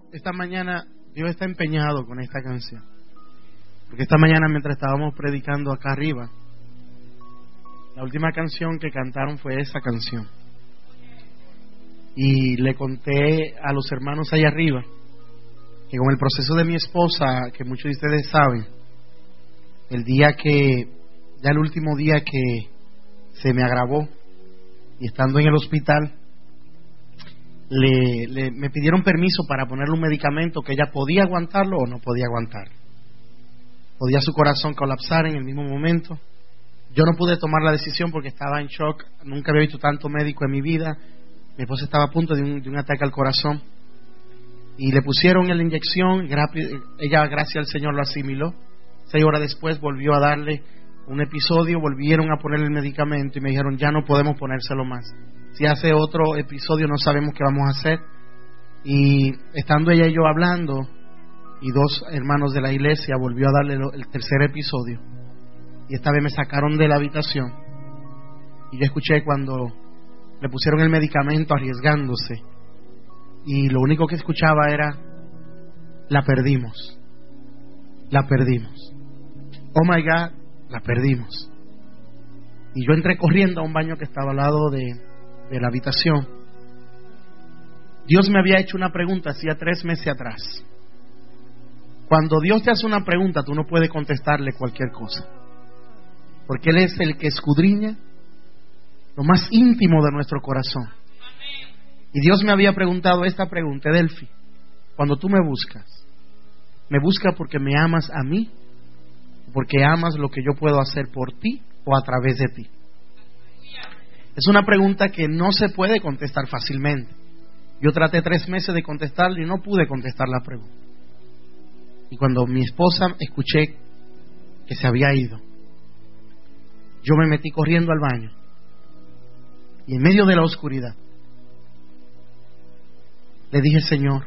esta mañana Dios está empeñado con esta canción. Porque esta mañana, mientras estábamos predicando acá arriba, la última canción que cantaron fue esa canción. Y le conté a los hermanos allá arriba que con el proceso de mi esposa, que muchos de ustedes saben, ya el último día que se me agravó y estando en el hospital, me pidieron permiso para ponerle un medicamento que ella podía aguantarlo o no podía aguantar. Podía su corazón colapsar en el mismo momento. Yo no pude tomar la decisión porque estaba en shock. Nunca había visto tanto médico en mi vida. Mi esposa estaba a punto de un ataque al corazón y le pusieron la inyección. Ella, gracias al Señor, lo asimiló. 6 horas después volvió a darle un episodio, volvieron a ponerle el medicamento y me dijeron, ya no podemos ponérselo más. Si hace otro episodio no sabemos qué vamos a hacer. Y estando ella y yo hablando, y 2 hermanos de la iglesia volvió a darle el tercer episodio, y esta vez me sacaron de la habitación y yo escuché cuando le pusieron el medicamento arriesgándose, y lo único que escuchaba era: la perdimos, la perdimos, oh my God, la perdimos. Y yo entré corriendo a un baño que estaba al lado de la habitación. Dios me había hecho una pregunta hacía 3 meses atrás. Cuando Dios te hace una pregunta, tú no puedes contestarle cualquier cosa, porque Él es el que escudriña lo más íntimo de nuestro corazón. Y Dios me había preguntado esta pregunta: Delphi, cuando tú me buscas porque me amas a mí, porque amas lo que yo puedo hacer por ti o a través de ti. Es una pregunta que no se puede contestar fácilmente. Yo traté 3 meses de contestarle y no pude contestar la pregunta. Y cuando mi esposa escuché que se había ido, yo me metí corriendo al baño y en medio de la oscuridad le dije: Señor,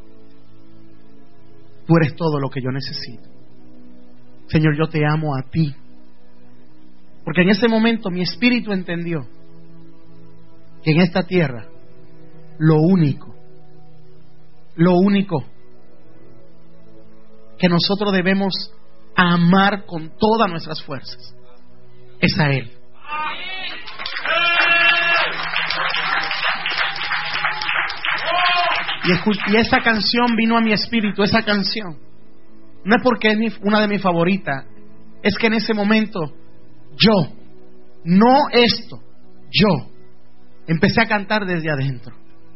tú eres todo lo que yo necesito. Señor, yo te amo a ti. Porque en ese momento mi espíritu entendió que en esta tierra lo único que nosotros debemos amar con todas nuestras fuerzas es a Él. Y esa canción vino a mi espíritu. Esa canción no es porque es una de mis favoritas, es que en ese momento yo empecé a cantar desde adentro.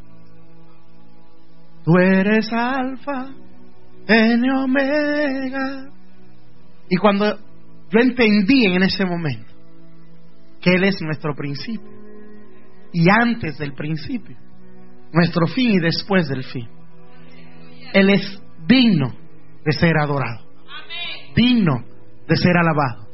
Tú eres Alfa, en Omega. Y cuando yo entendí en ese momento que Él es nuestro principio, y antes del principio, nuestro fin y después del fin, Él es digno de ser adorado, digno de ser alabado.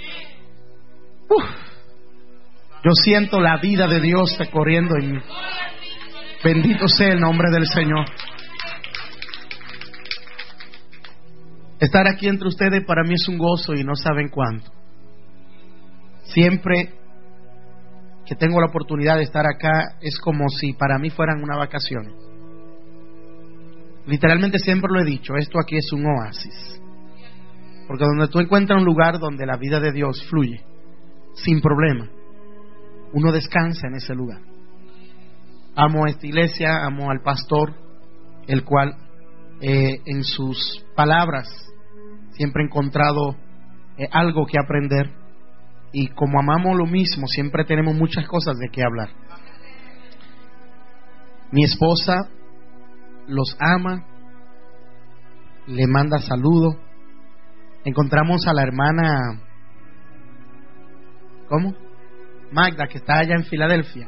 Yo siento la vida de Dios corriendo en mí. Bendito sea el nombre del Señor. Estar aquí entre ustedes para mí es un gozo y no saben cuánto. Siempre que tengo la oportunidad de estar acá es como si para mí fueran una vacación. Literalmente siempre lo he dicho, esto aquí es un oasis. Porque donde tú encuentras un lugar donde la vida de Dios fluye sin problema, uno descansa en ese lugar. Amo a esta iglesia, amo al pastor, el cual en sus palabras siempre he encontrado algo que aprender, y como amamos lo mismo, siempre tenemos muchas cosas de qué hablar. Mi esposa los ama, le manda saludos. Encontramos a la hermana Magda, que está allá en Filadelfia.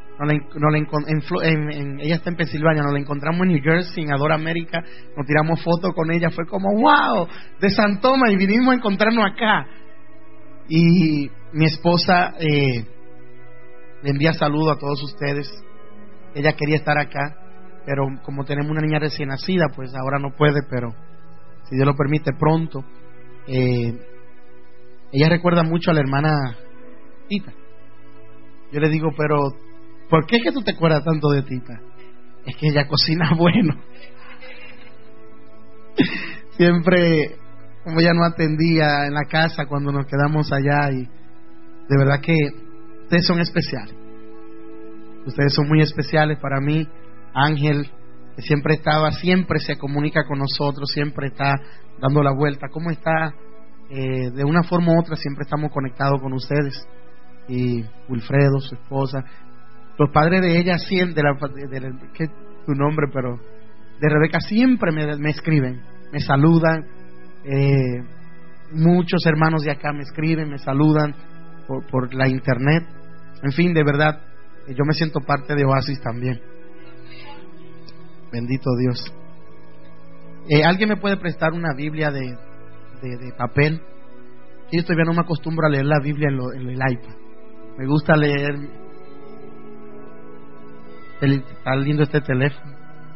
Ella está en Pensilvania. Nos la encontramos en New Jersey, en Adora América. Nos tiramos fotos con ella. Fue como wow, de San Tomás, y vinimos a encontrarnos acá. Y mi esposa le envía saludos a todos ustedes. Ella quería estar acá, pero como tenemos una niña recién nacida, pues ahora no puede, pero si Dios lo permite pronto. Ella recuerda mucho a la hermana Tita. Yo le digo, pero ¿por qué es que tú te acuerdas tanto de Tita? Es que ella cocina bueno. Siempre, como ella no atendía en la casa cuando nos quedamos allá, y de verdad que ustedes son especiales. Ustedes son muy especiales para mí. Ángel, que siempre se comunica con nosotros, siempre está dando la vuelta. ¿Cómo está? De una forma u otra siempre estamos conectados con ustedes. Y Wilfredo, su esposa, los padres de ella, ¿qué es tu nombre? Pero de Rebeca, siempre me escriben, me saludan. Muchos hermanos de acá me escriben, me saludan por la internet. En fin, de verdad, yo me siento parte de Oasis también. Bendito Dios. ¿Alguien me puede prestar una Biblia de papel? Yo todavía no me acostumbro a leer la Biblia en el iPad. Me gusta leer. Está lindo este teléfono.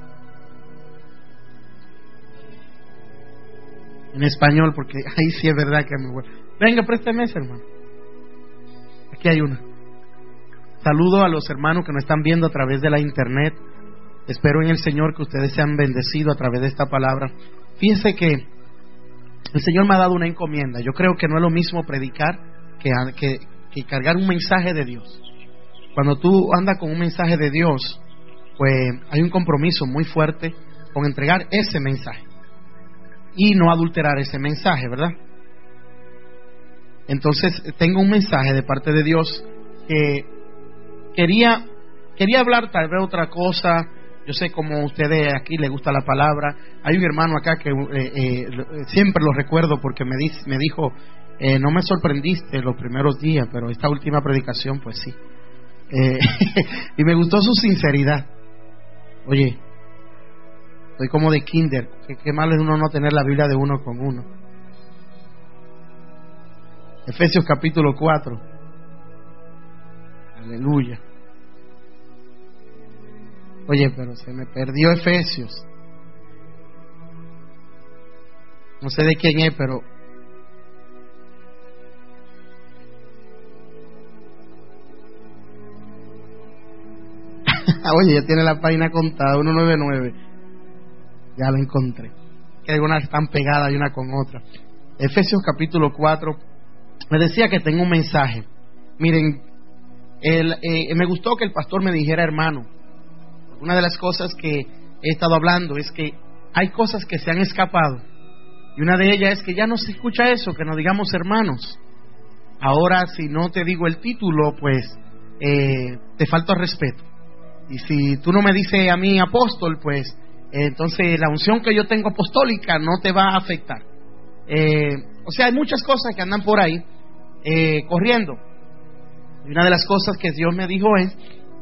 En español, porque ahí sí es verdad que me voy. Venga, préstame ese, hermano. Aquí hay una. Saludo a los hermanos que nos están viendo a través de la internet. Espero en el Señor que ustedes sean bendecidos a través de esta palabra. Fíjense que el Señor me ha dado una encomienda. Yo creo que no es lo mismo predicar que cargar un mensaje de Dios. Cuando tú andas con un mensaje de Dios, pues hay un compromiso muy fuerte con entregar ese mensaje y no adulterar ese mensaje, ¿verdad? Entonces tengo un mensaje de parte de Dios que quería hablar tal vez otra cosa. Yo sé como a ustedes aquí les gusta la palabra. Hay un hermano acá que siempre lo recuerdo porque me dijo, no me sorprendiste los primeros días, pero esta última predicación pues sí. Y me gustó su sinceridad. Oye, soy como de kinder. Qué mal es uno no tener la Biblia de uno con uno. Efesios capítulo 4. Aleluya. Oye, pero se me perdió Efesios. No sé de quién es, pero oye, ya tiene la página contada, 199. Ya la encontré. Que algunas están pegadas y una con otra. Efesios capítulo 4. Me decía que tengo un mensaje. Miren, me gustó que el pastor me dijera, hermano, una de las cosas que he estado hablando es que hay cosas que se han escapado. Y una de ellas es que ya no se escucha eso, que nos digamos hermanos. Ahora, si no te digo el título, pues te falta respeto. Y si tú no me dices a mí apóstol, pues entonces la unción que yo tengo apostólica no te va a afectar. O sea, hay muchas cosas que andan por ahí corriendo. Y una de las cosas que Dios me dijo es: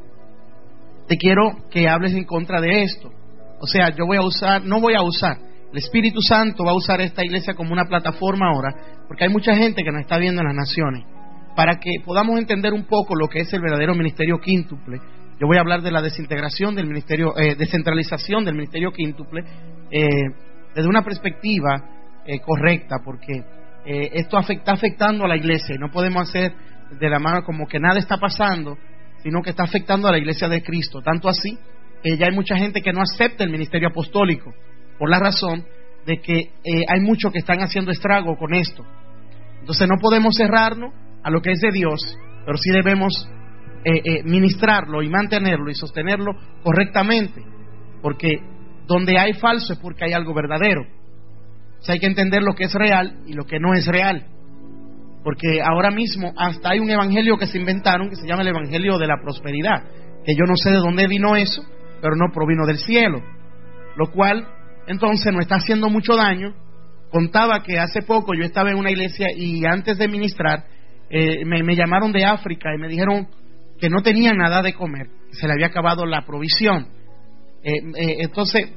te quiero que hables en contra de esto. O sea, no voy a usar, el Espíritu Santo va a usar esta iglesia como una plataforma ahora, porque hay mucha gente que nos está viendo en las naciones, para que podamos entender un poco lo que es el verdadero ministerio quíntuple. Yo voy a hablar de la desintegración del ministerio, descentralización del ministerio quíntuple, desde una perspectiva correcta, porque esto está afectando a la iglesia y no podemos hacer de la mano como que nada está pasando, sino que está afectando a la iglesia de Cristo. Tanto así que ya hay mucha gente que no acepta el ministerio apostólico por la razón de que hay muchos que están haciendo estrago con esto. Entonces no podemos cerrarnos a lo que es de Dios, pero sí debemos ministrarlo y mantenerlo y sostenerlo correctamente, porque donde hay falso es porque hay algo verdadero. O sea, hay que entender lo que es real y lo que no es real, porque ahora mismo hasta hay un evangelio que se inventaron que se llama el evangelio de la prosperidad, que yo no sé de dónde vino eso, pero no provino del cielo, lo cual entonces nos está haciendo mucho daño. Contaba que hace poco yo estaba en una iglesia y antes de ministrar me llamaron de África y me dijeron que no tenían nada de comer, que se le había acabado la provisión. Entonces,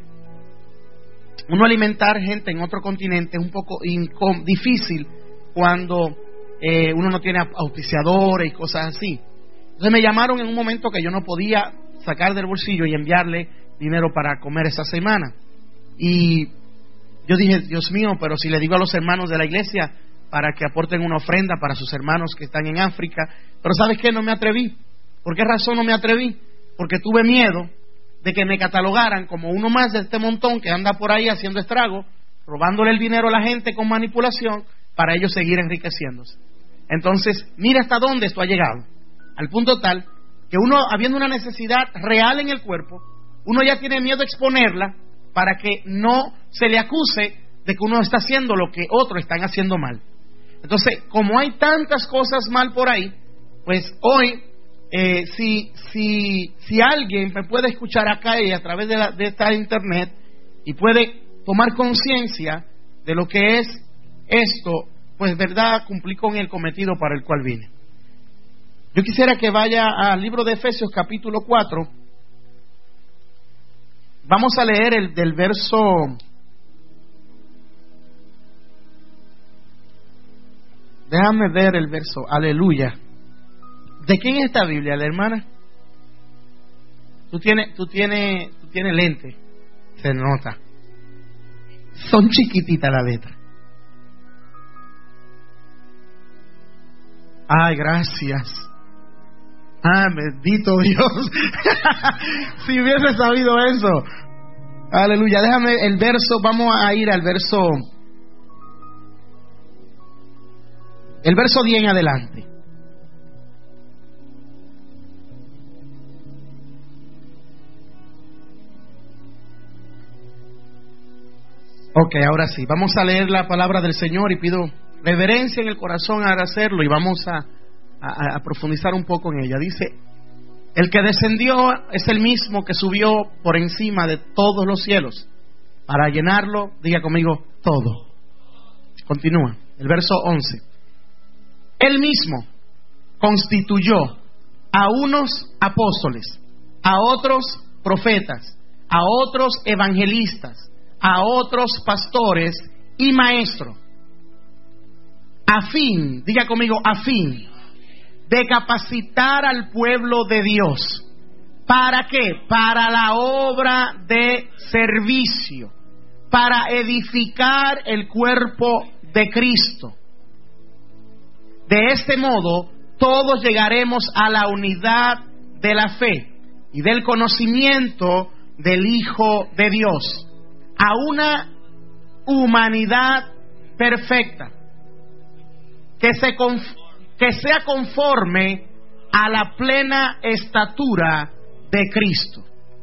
uno alimentar gente en otro continente es un poco difícil cuando uno no tiene auspiciadores y cosas así. Entonces me llamaron en un momento que yo no podía sacar del bolsillo y enviarle dinero para comer esa semana. Y yo dije, Dios mío, pero si le digo a los hermanos de la iglesia para que aporten una ofrenda para sus hermanos que están en África, pero ¿sabes qué? No me atreví. ¿Por qué razón no me atreví? Porque tuve miedo de que me catalogaran como uno más de este montón que anda por ahí haciendo estrago robándole el dinero a la gente con manipulación para ellos seguir enriqueciéndose. Entonces, mira hasta dónde esto ha llegado, al punto tal que uno, habiendo una necesidad real en el cuerpo, uno ya tiene miedo de exponerla para que no se le acuse de que uno está haciendo lo que otros están haciendo mal. Entonces, como hay tantas cosas mal por ahí, pues hoy, si alguien me puede escuchar acá y a través de esta internet y puede tomar conciencia de lo que es esto, pues verdad, cumplí con el cometido para el cual vine. Yo quisiera que vaya al libro de Efesios capítulo 4. Vamos a leer del verso... Déjame ver el verso, aleluya. ¿De quién es esta Biblia, la hermana? Tú tienes lente, se nota. Son chiquititas las letras. Ay, gracias. Bendito Dios. Si hubiese sabido eso. Aleluya. Déjame el verso, vamos a ir al verso. El verso 10 en adelante. Ok, ahora sí, vamos a leer la palabra del Señor y pido reverencia en el corazón al hacerlo y vamos a profundizar un poco en ella. Dice, el que descendió es el mismo que subió por encima de todos los cielos para llenarlo, diga conmigo, todo. Continúa, el verso 11. Él mismo constituyó a unos apóstoles, a otros profetas, a otros evangelistas, a otros pastores y maestros, a fin, diga conmigo, a fin de capacitar al pueblo de Dios. ¿Para qué? Para la obra de servicio, para edificar el cuerpo de Cristo. De este modo, todos llegaremos a la unidad de la fe y del conocimiento del Hijo de Dios, a una humanidad perfecta, que sea conforme a la plena estatura de Cristo.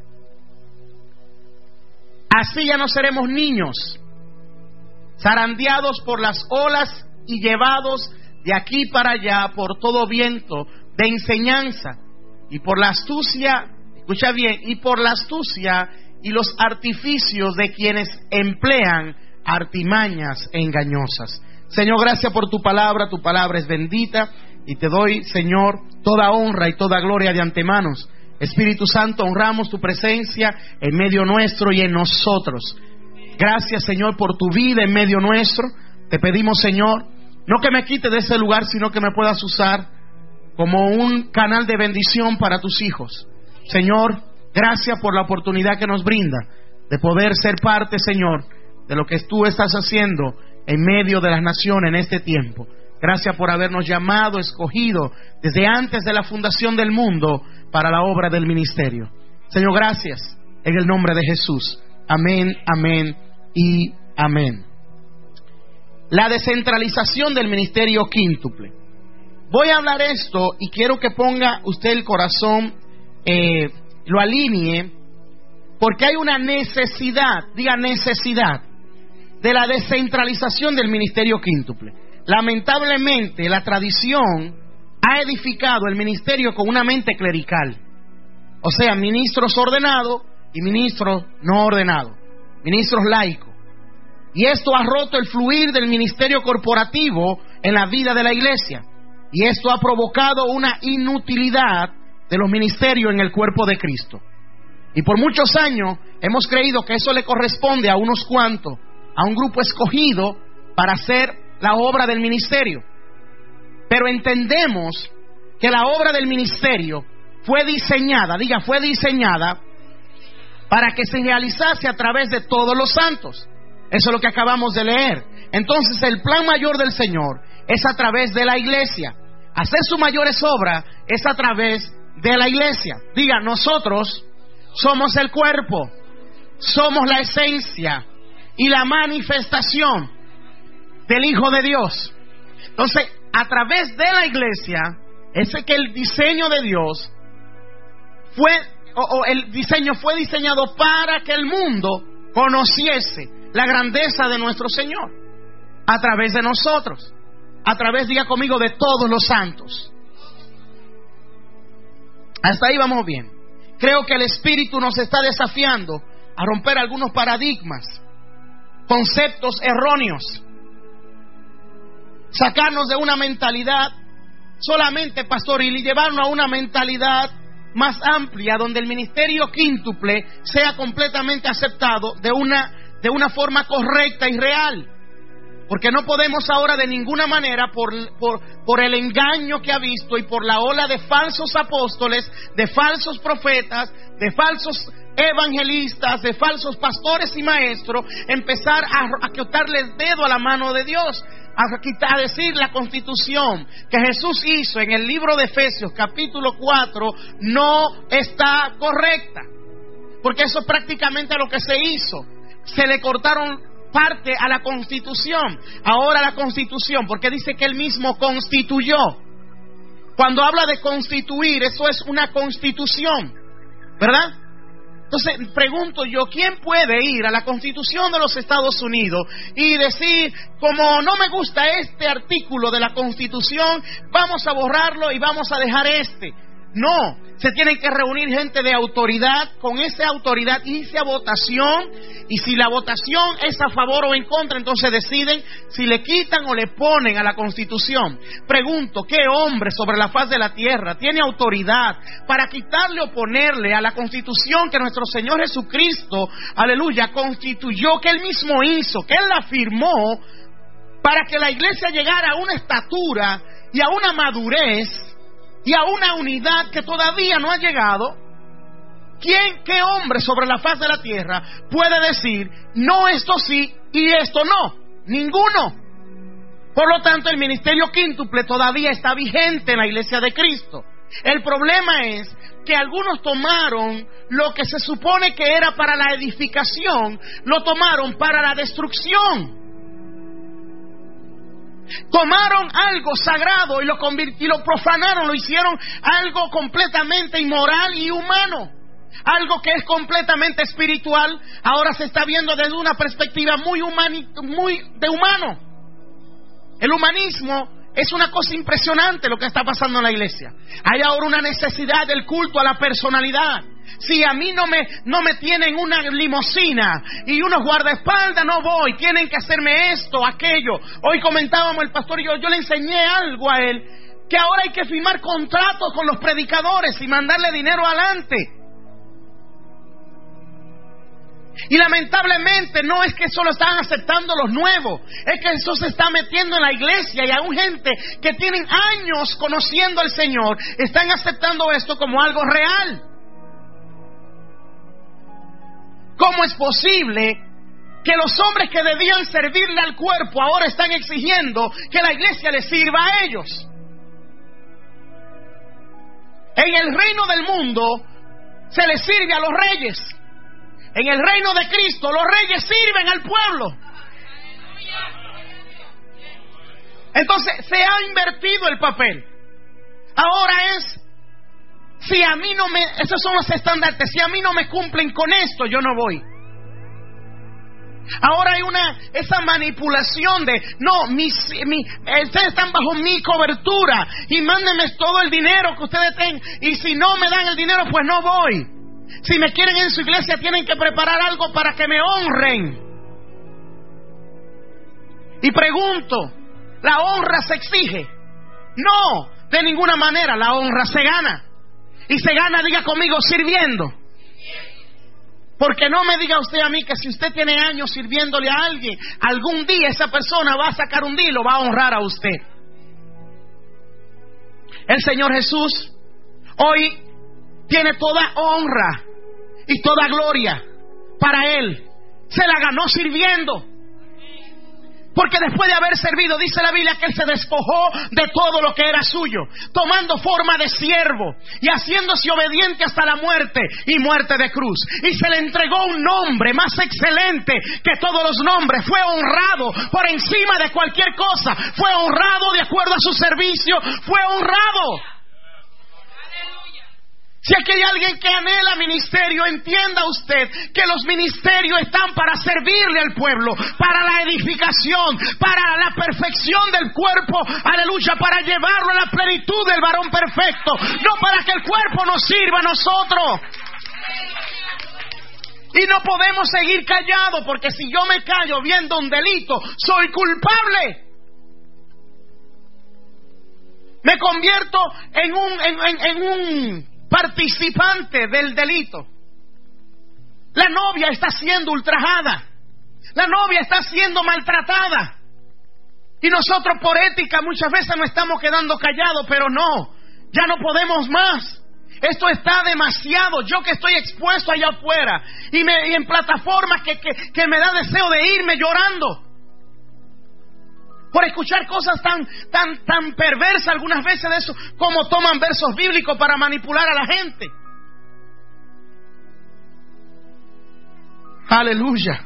Así ya no seremos niños, zarandeados por las olas y llevados de aquí para allá por todo viento de enseñanza y por la astucia, escucha bien, y por la astucia y los artificios de quienes emplean artimañas engañosas. Señor, gracias por tu palabra es bendita y te doy, Señor, toda honra y toda gloria de antemano. Espíritu Santo, honramos tu presencia en medio nuestro y en nosotros. Gracias, Señor, por tu vida en medio nuestro. Te pedimos, Señor, no que me quites de ese lugar, sino que me puedas usar como un canal de bendición para tus hijos. Señor, gracias por la oportunidad que nos brinda de poder ser parte, Señor, de lo que tú estás haciendo en medio de las naciones en este tiempo. Gracias por habernos llamado, escogido desde antes de la fundación del mundo para la obra del ministerio. Señor, gracias en el nombre de Jesús. Amén, amén y amén. La descentralización del ministerio quíntuple. Voy a hablar esto y quiero que ponga usted el corazón, lo alinee, porque hay una necesidad, diga necesidad, de la descentralización del ministerio quíntuple. Lamentablemente, la tradición ha edificado el ministerio con una mente clerical, o sea, ministros ordenados y ministros no ordenados, ministros laicos. Y esto ha roto el fluir del ministerio corporativo en la vida de la iglesia. Y esto ha provocado una inutilidad de los ministerios en el cuerpo de Cristo. Y por muchos años hemos creído que eso le corresponde a unos cuantos, a un grupo escogido para hacer la obra del ministerio. Pero entendemos que la obra del ministerio fue diseñada, diga, fue diseñada para que se realizase a través de todos los santos. Eso es lo que acabamos de leer. Entonces el plan mayor del Señor es a través de la iglesia. Hacer sus mayores obras es a través de la iglesia. Diga, nosotros somos el cuerpo, somos la esencia, y la manifestación del Hijo de Dios. Entonces, a través de la iglesia, ese que el diseño de Dios el diseño fue diseñado para que el mundo conociese la grandeza de nuestro Señor a través de nosotros, a través, diga conmigo, de todos los santos. Hasta ahí vamos bien. Creo que el Espíritu nos está desafiando a romper algunos paradigmas, conceptos erróneos, sacarnos de una mentalidad solamente pastoril y llevarnos a una mentalidad más amplia, donde el ministerio quíntuple sea completamente aceptado de una forma correcta y real. Porque no podemos ahora de ninguna manera, por el engaño que ha visto y por la ola de falsos apóstoles, de falsos profetas, de falsos evangelistas, de falsos pastores y maestros, empezar a quitarle el dedo a la mano de Dios, a decir la constitución que Jesús hizo en el libro de Efesios capítulo 4 no está correcta, porque eso es prácticamente lo que se hizo. Se le cortaron parte a la constitución. Ahora la constitución, porque dice que él mismo constituyó. Cuando habla de constituir, eso es una constitución, ¿verdad? Entonces pregunto yo, ¿quién puede ir a la Constitución de los Estados Unidos y decir, como no me gusta este artículo de la Constitución, vamos a borrarlo y vamos a dejar este? No, se tienen que reunir gente de autoridad, con esa autoridad inicia votación, y si la votación es a favor o en contra, entonces deciden si le quitan o le ponen a la Constitución. Pregunto, ¿qué hombre sobre la faz de la tierra tiene autoridad para quitarle o ponerle a la Constitución que nuestro Señor Jesucristo, aleluya, constituyó, que Él mismo hizo, que Él la firmó, para que la iglesia llegara a una estatura y a una madurez y a una unidad que todavía no ha llegado? ¿Qué hombre sobre la faz de la tierra puede decir, no, esto sí y esto no? Ninguno. Por lo tanto, el ministerio quíntuple todavía está vigente en la iglesia de Cristo. El problema es que algunos tomaron lo que se supone que era para la edificación, lo tomaron para la destrucción. Tomaron algo sagrado y lo profanaron, lo hicieron algo completamente inmoral y humano. Algo que es completamente espiritual, ahora se está viendo desde una perspectiva muy de humano. El humanismo es una cosa impresionante lo que está pasando en la iglesia. Hay ahora una necesidad del culto a la personalidad. Si a mí no me tienen una limusina y unos guardaespaldas, no voy. Tienen que hacerme esto, aquello. Hoy comentábamos el pastor y yo le enseñé algo a él, que ahora hay que firmar contratos con los predicadores y mandarle dinero adelante. Y lamentablemente no es que solo están aceptando los nuevos, es que eso se está metiendo en la iglesia, y aún gente que tienen años conociendo al Señor están aceptando esto como algo real. ¿Cómo es posible que los hombres que debían servirle al cuerpo ahora están exigiendo que la iglesia les sirva a ellos? En el reino del mundo se les sirve a los reyes. En el reino de Cristo los reyes sirven al pueblo. Entonces se ha invertido el papel. Ahora es, si a mí no me, esos son los estandartes, si a mí no me cumplen con esto, yo no voy. Ahora hay esa manipulación de, no, ustedes están bajo mi cobertura y mándenme todo el dinero que ustedes tengan, y si no me dan el dinero, pues no voy. Si me quieren en su iglesia, tienen que preparar algo para que me honren. Y pregunto, ¿la honra se exige? No, de ninguna manera. La honra se gana. Y se gana, diga conmigo, sirviendo. Porque no me diga usted a mí que si usted tiene años sirviéndole a alguien, algún día esa persona va a sacar un día y lo va a honrar a usted. El Señor Jesús hoy tiene toda honra y toda gloria para Él. Se la ganó sirviendo. Porque después de haber servido, dice la Biblia que Él se despojó de todo lo que era suyo, tomando forma de siervo y haciéndose obediente hasta la muerte y muerte de cruz. Y se le entregó un nombre más excelente que todos los nombres. Fue honrado por encima de cualquier cosa. Fue honrado de acuerdo a su servicio. Fue honrado. Si aquí hay alguien que anhela ministerio, entienda usted que los ministerios están para servirle al pueblo, para la edificación, para la perfección del cuerpo, aleluya, para llevarlo a la plenitud del varón perfecto, no para que el cuerpo nos sirva a nosotros. Y no podemos seguir callados, porque si yo me callo viendo un delito, soy culpable. Me convierto en un participante del delito. La novia está siendo ultrajada, la novia está siendo maltratada, y nosotros por ética muchas veces nos estamos quedando callados, pero no, ya no podemos más. Esto está demasiado. Yo que estoy expuesto allá afuera y en plataformas que me da deseo de irme llorando por escuchar cosas tan perversas algunas veces de eso, como toman versos bíblicos para manipular a la gente. Aleluya.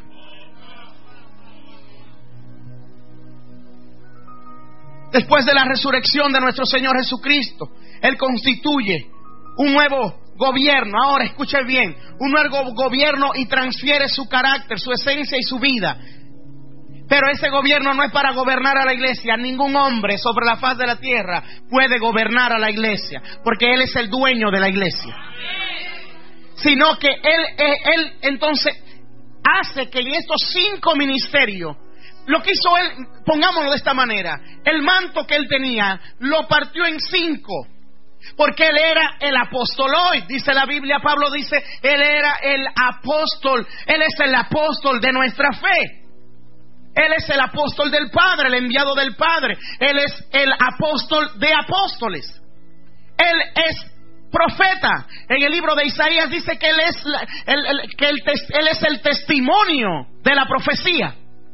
Después de la resurrección de nuestro Señor Jesucristo, Él constituye un nuevo gobierno. Ahora escuche bien, un nuevo gobierno, y transfiere su carácter, su esencia y su vida. Pero ese gobierno no es para gobernar a la iglesia. Ningún hombre sobre la faz de la tierra puede gobernar a la iglesia, porque Él es el dueño de la iglesia. Sino que Él entonces hace que en estos 5 ministerios, lo que hizo Él, pongámoslo de esta manera, el manto que Él tenía lo partió en 5. Porque Él era el apóstol hoy, dice la Biblia. Pablo dice, Él era el apóstol. Él es el apóstol de nuestra fe. Él es el apóstol del Padre, el enviado del Padre. Él es el apóstol de apóstoles. Él es profeta. En el libro de Isaías dice que Él es el testimonio de la profecía.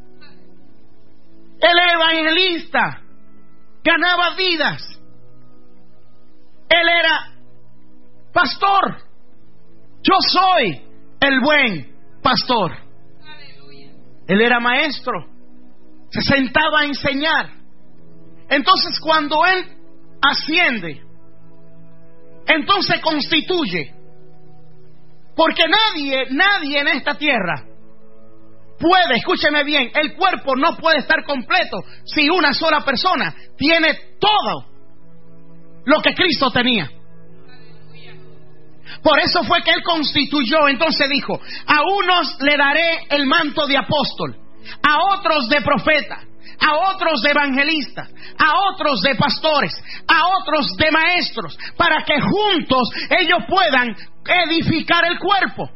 Él era evangelista, ganaba vidas. Él era pastor. Yo soy el buen pastor. Él era maestro, se sentaba a enseñar. Entonces cuando Él asciende, entonces constituye. Porque nadie en esta tierra puede, escúcheme bien, el cuerpo no puede estar completo si una sola persona tiene todo lo que Cristo tenía. Por eso fue que Él constituyó. Entonces dijo, a unos le daré el manto de apóstol, a otros de profeta, a otros de evangelistas, a otros de pastores, a otros de maestros, para que juntos ellos puedan edificar el cuerpo.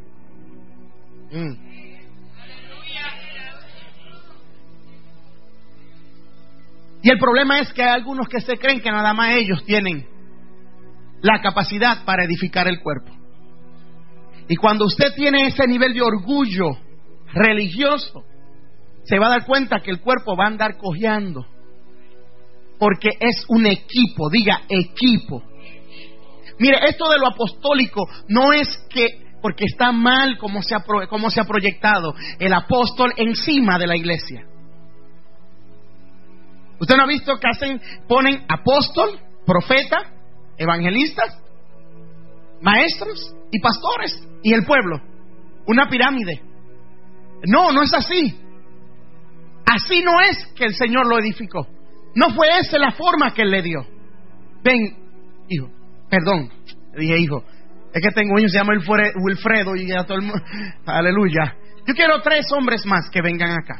Y el problema es que hay algunos que se creen que nada más ellos tienen la capacidad para edificar el cuerpo. Y cuando usted tiene ese nivel de orgullo religioso, se va a dar cuenta que el cuerpo va a andar cojeando, porque es un equipo. Diga, equipo. Mire, esto de lo apostólico no es que porque está mal como se ha proyectado el apóstol encima de la iglesia. ¿Usted no ha visto que ponen apóstol, profeta, evangelistas, maestros y pastores y el pueblo? Una pirámide. No es así. Así no es que el Señor lo edificó. No fue esa la forma que Él le dio. Ven, hijo, perdón, le dije hijo, es que tengo un hijo, se llama Wilfredo, y ya todo el mundo, aleluya. Yo quiero 3 hombres más que vengan acá.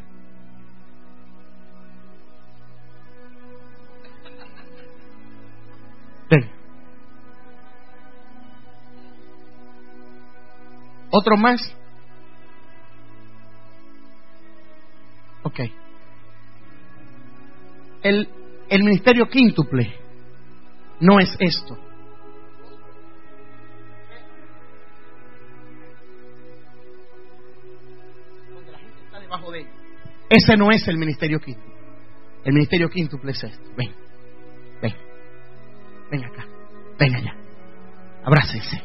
Ven. ¿Otro más? Ok. El ministerio quíntuple no es esto. Donde la gente está debajo de ellos. Ese no es el ministerio quíntuple. El ministerio quíntuple es esto. Ven acá, ven allá, abrácense,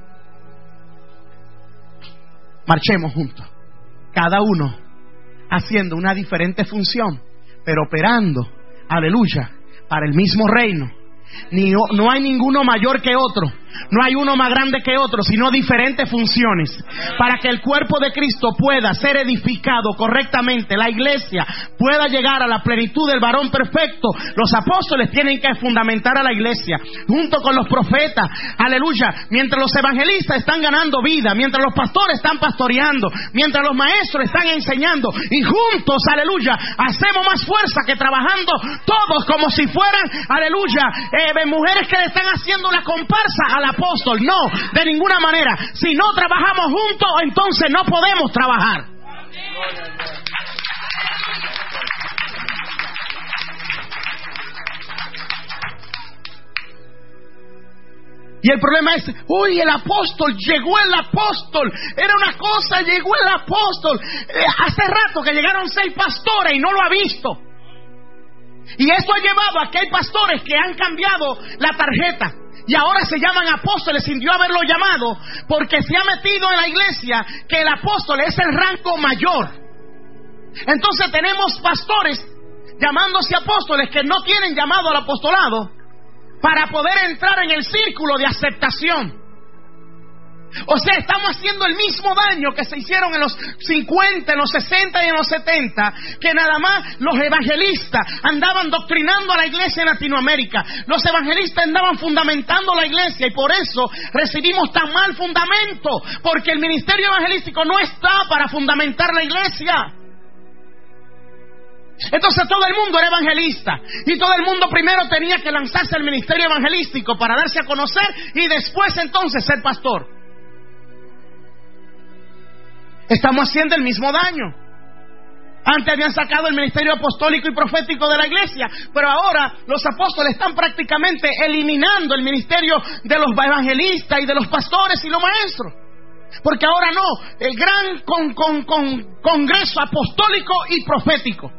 marchemos juntos, cada uno haciendo una diferente función, pero operando, aleluya, para el mismo reino. No hay ninguno mayor que otro, no hay uno más grande que otro, sino diferentes funciones para que el cuerpo de Cristo pueda ser edificado correctamente, la iglesia pueda llegar a la plenitud del varón perfecto. Los apóstoles tienen que fundamentar a la iglesia junto con los profetas, aleluya, mientras los evangelistas están ganando vida, mientras los pastores están pastoreando, mientras los maestros están enseñando, y juntos, aleluya, hacemos más fuerza que trabajando todos como si fueran, aleluya, mujeres que le están haciendo una comparsa al apóstol. No, de ninguna manera. Si no trabajamos juntos, entonces no podemos trabajar. Y el problema es, uy, el apóstol, llegó el apóstol. Era una cosa, llegó el apóstol. Hace rato que llegaron 6 pastores y no lo ha visto. Y eso ha llevado a que hay pastores que han cambiado la tarjeta y ahora se llaman apóstoles sin Dios haberlo llamado, porque se ha metido en la iglesia que el apóstol es el rango mayor. Entonces tenemos pastores llamándose apóstoles que no tienen llamado al apostolado para poder entrar en el círculo de aceptación. O sea, estamos haciendo el mismo daño que se hicieron en los 50, en los 60 y en los 70, que nada más los evangelistas andaban doctrinando a la iglesia en Latinoamérica. Los evangelistas andaban fundamentando la iglesia y por eso recibimos tan mal fundamento, porque el ministerio evangelístico no está para fundamentar la iglesia. Entonces todo el mundo era evangelista y todo el mundo primero tenía que lanzarse al ministerio evangelístico para darse a conocer y después entonces ser pastor. Estamos haciendo el mismo daño. Antes habían sacado el ministerio apostólico y profético de la iglesia, pero ahora los apóstoles están prácticamente eliminando el ministerio de los evangelistas y de los pastores y los maestros. Porque ahora no, el gran congreso apostólico y profético.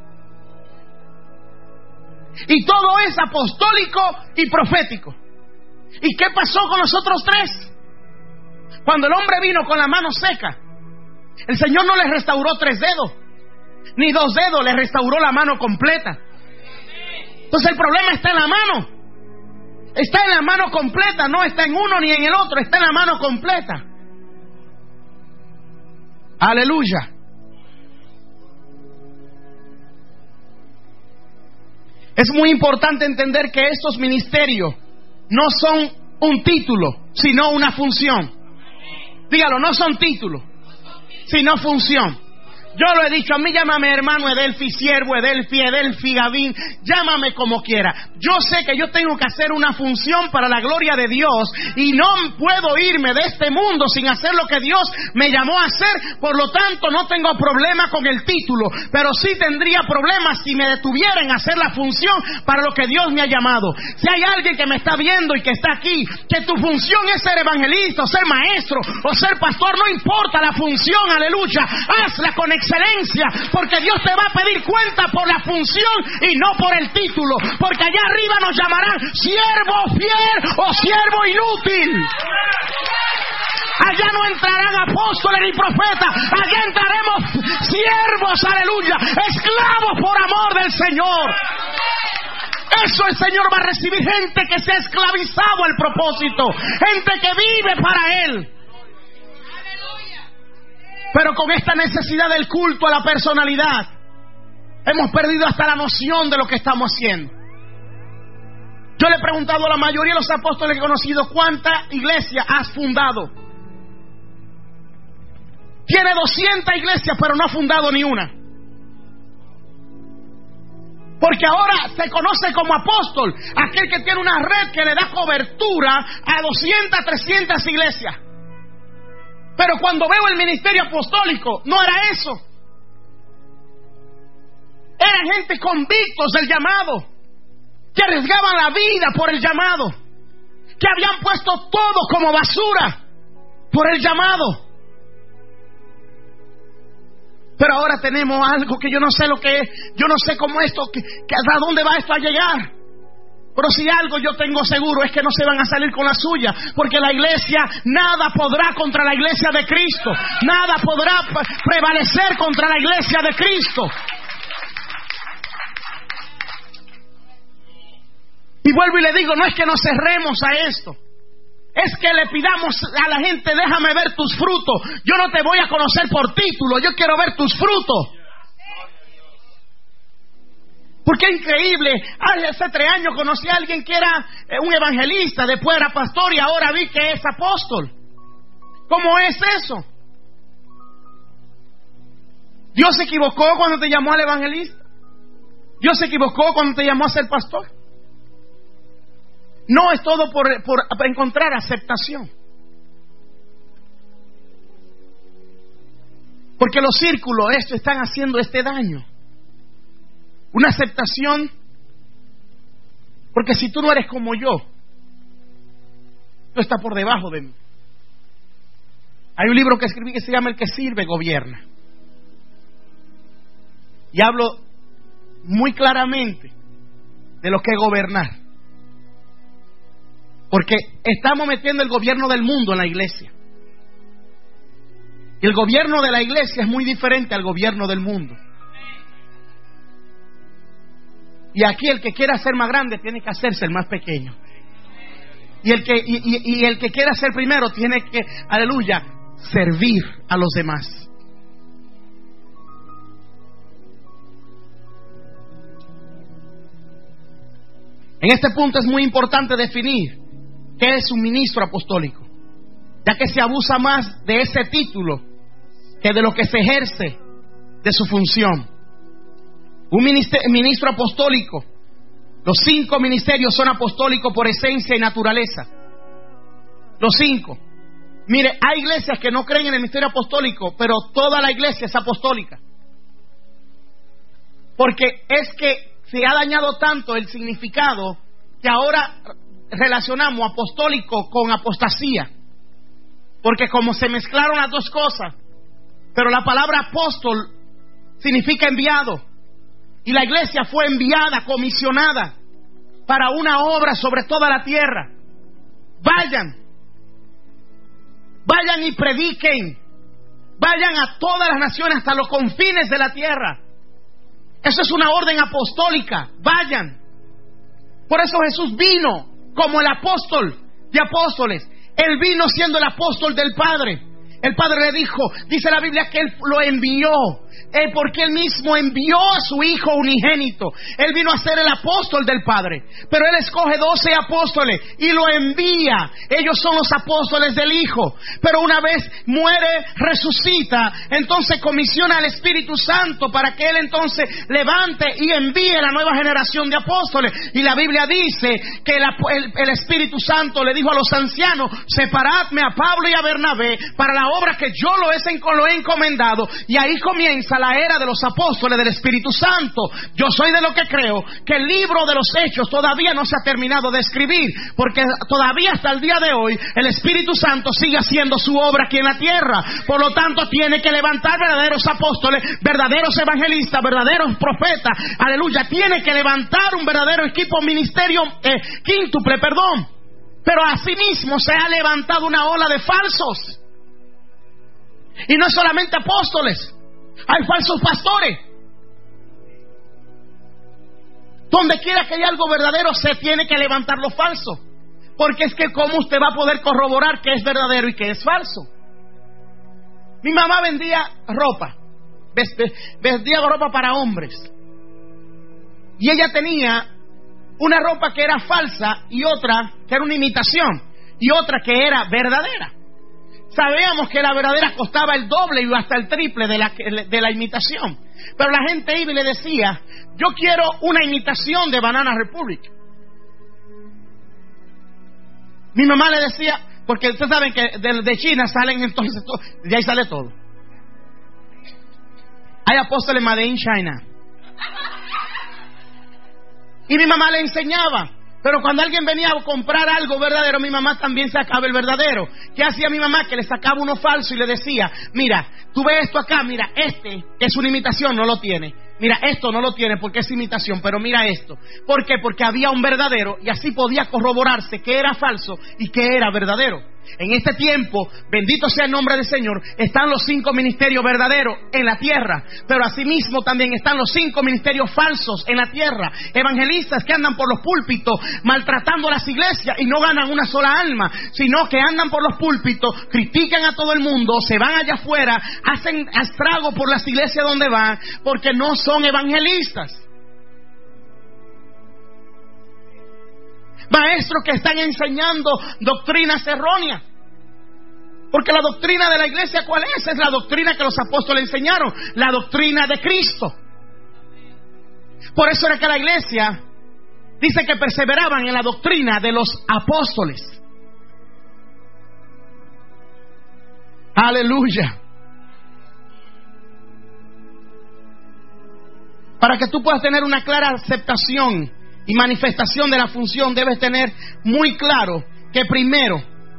Y todo es apostólico y profético. ¿Y qué pasó con los otros 3? Cuando el hombre vino con la mano seca, el Señor no les restauró 3 dedos, ni 2 dedos, les restauró la mano completa. Entonces el problema está en la mano. Está en la mano completa, no está en uno ni en el otro, está en la mano completa. Aleluya. Es muy importante entender que estos ministerios no son un título, sino una función. Dígalo, no son títulos, sino función. Yo lo he dicho, a mí llámame hermano Edelfi, siervo Edelfi, Gavín, llámame como quiera. Yo sé que yo tengo que hacer una función para la gloria de Dios y no puedo irme de este mundo sin hacer lo que Dios me llamó a hacer. Por lo tanto, no tengo problema con el título, pero sí tendría problemas si me detuviera en hacer la función para lo que Dios me ha llamado. Si hay alguien que me está viendo y que está aquí, que tu función es ser evangelista o ser maestro o ser pastor, no importa la función, aleluya, hazla con excelencia, porque Dios te va a pedir cuenta por la función y no por el título, porque allá arriba nos llamarán siervo fiel o siervo inútil. Allá no entrarán apóstoles ni profetas, allá entraremos siervos, aleluya, esclavos por amor del Señor. Eso el Señor va a recibir, gente que se ha esclavizado al propósito, gente que vive para Él. Pero con esta necesidad del culto a la personalidad, hemos perdido hasta la noción de lo que estamos haciendo. Yo le he preguntado a la mayoría de los apóstoles que he conocido, ¿cuántas iglesias has fundado? Tiene 200 iglesias, pero no ha fundado ni una. Porque ahora se conoce como apóstol aquel que tiene una red que le da cobertura a 200, 300 iglesias. Pero cuando veo el ministerio apostólico, no era eso. Eran gente convictos del llamado, que arriesgaban la vida por el llamado, que habían puesto todo como basura por el llamado. Pero ahora tenemos algo que yo no sé lo que es, yo no sé cómo esto, que a dónde va esto a llegar. Pero si algo yo tengo seguro es que no se van a salir con la suya, porque la iglesia, nada podrá contra la iglesia de Cristo, nada podrá prevalecer contra la iglesia de Cristo. Y vuelvo y le digo, no es que nos cerremos a esto, es que le pidamos a la gente, déjame ver tus frutos. Yo no te voy a conocer por título, yo quiero ver tus frutos. Porque es increíble. Hace 3 años conocí a alguien que era un evangelista, después era pastor y ahora vi que es apóstol. ¿Cómo es eso? Dios se equivocó cuando te llamó al evangelista. Dios se equivocó cuando te llamó a ser pastor. No es todo por encontrar aceptación. Porque los círculos están haciendo este daño. Una aceptación, porque si tú no eres como yo, tú estás por debajo de mí. Hay un libro que escribí que se llama El que sirve gobierna. Y hablo muy claramente de lo que es gobernar. Porque estamos metiendo el gobierno del mundo en la iglesia. Y el gobierno de la iglesia es muy diferente al gobierno del mundo. Y aquí el que quiera ser más grande tiene que hacerse el más pequeño. Y el que quiera ser primero tiene que, aleluya, servir a los demás. En este punto es muy importante definir qué es un ministro apostólico, ya que se abusa más de ese título que de lo que se ejerce de su función. Un ministro apostólico, los 5 ministerios son apostólicos por esencia y naturaleza. Los 5. Mire, hay iglesias que no creen en el ministerio apostólico, pero toda la iglesia es apostólica. Porque es que se ha dañado tanto el significado que ahora relacionamos apostólico con apostasía. Porque como se mezclaron las dos cosas, pero la palabra apóstol significa enviado. Y la iglesia fue enviada, comisionada para una obra sobre toda la tierra. Vayan y prediquen. Vayan a todas las naciones, hasta los confines de la tierra. Eso es una orden apostólica. Vayan. Por eso Jesús vino como el apóstol de apóstoles. Él vino siendo el apóstol del Padre. El Padre le dijo, dice la Biblia, que Él lo envió, porque Él mismo envió a su Hijo unigénito. Él vino a ser el apóstol del Padre, pero Él escoge 12 apóstoles y lo envía. Ellos son los apóstoles del Hijo. Pero una vez muere, resucita, entonces comisiona al Espíritu Santo para que Él entonces levante y envíe la nueva generación de apóstoles. Y la Biblia dice que el Espíritu Santo le dijo a los ancianos, separadme a Pablo y a Bernabé para la obra que yo lo he encomendado. Y ahí comienza la era de los apóstoles del Espíritu Santo. Yo soy de lo que creo que el libro de los Hechos todavía no se ha terminado de escribir, porque todavía hasta el día de hoy el Espíritu Santo sigue haciendo su obra aquí en la tierra. Por lo tanto, tiene que levantar verdaderos apóstoles, verdaderos evangelistas, verdaderos profetas. Aleluya, tiene que levantar un verdadero equipo ministerio quíntuple, perdón. Pero asimismo se ha levantado una ola de falsos. Y no es solamente apóstoles, hay falsos pastores. Donde quiera que haya algo verdadero, se tiene que levantar lo falso. Porque es que ¿cómo usted va a poder corroborar qué es verdadero y qué es falso? Mi mamá vendía ropa, vendía ropa para hombres. Y ella tenía una ropa que era falsa y otra que era una imitación y otra que era verdadera. Sabíamos que la verdadera costaba el doble y hasta el triple de la imitación. Pero la gente iba y le decía, yo quiero una imitación de Banana Republic. Mi mamá le decía, porque ustedes saben que de China salen entonces, de ahí sale todo. Hay apóstoles made in China. Y mi mamá le enseñaba, Pero cuando alguien venía a comprar algo verdadero, mi mamá también sacaba el verdadero. ¿Qué hacía mi mamá? Que le sacaba uno falso y le decía: mira, tú ves esto acá, mira, este es una imitación, no lo tiene. Mira, esto no lo tiene porque es imitación, pero mira esto. ¿Por qué? Porque había un verdadero y así podía corroborarse que era falso y que era verdadero. En este tiempo, bendito sea el nombre del Señor, están los 5 ministerios verdaderos en la tierra, pero asimismo también están los 5 ministerios falsos en la tierra. Evangelistas que andan por los púlpitos maltratando a las iglesias y no ganan una sola alma, sino que andan por los púlpitos, critican a todo el mundo, se van allá afuera, hacen estrago por las iglesias donde van, porque no son evangelistas. Maestros que están enseñando doctrinas erróneas. Porque la doctrina de la iglesia, ¿cuál es? Es la doctrina que los apóstoles enseñaron, la doctrina de Cristo. Por eso era que la iglesia dice que perseveraban en la doctrina de los apóstoles. Aleluya. Para que tú puedas tener una clara aceptación y manifestación de la función, debes tener muy claro que primero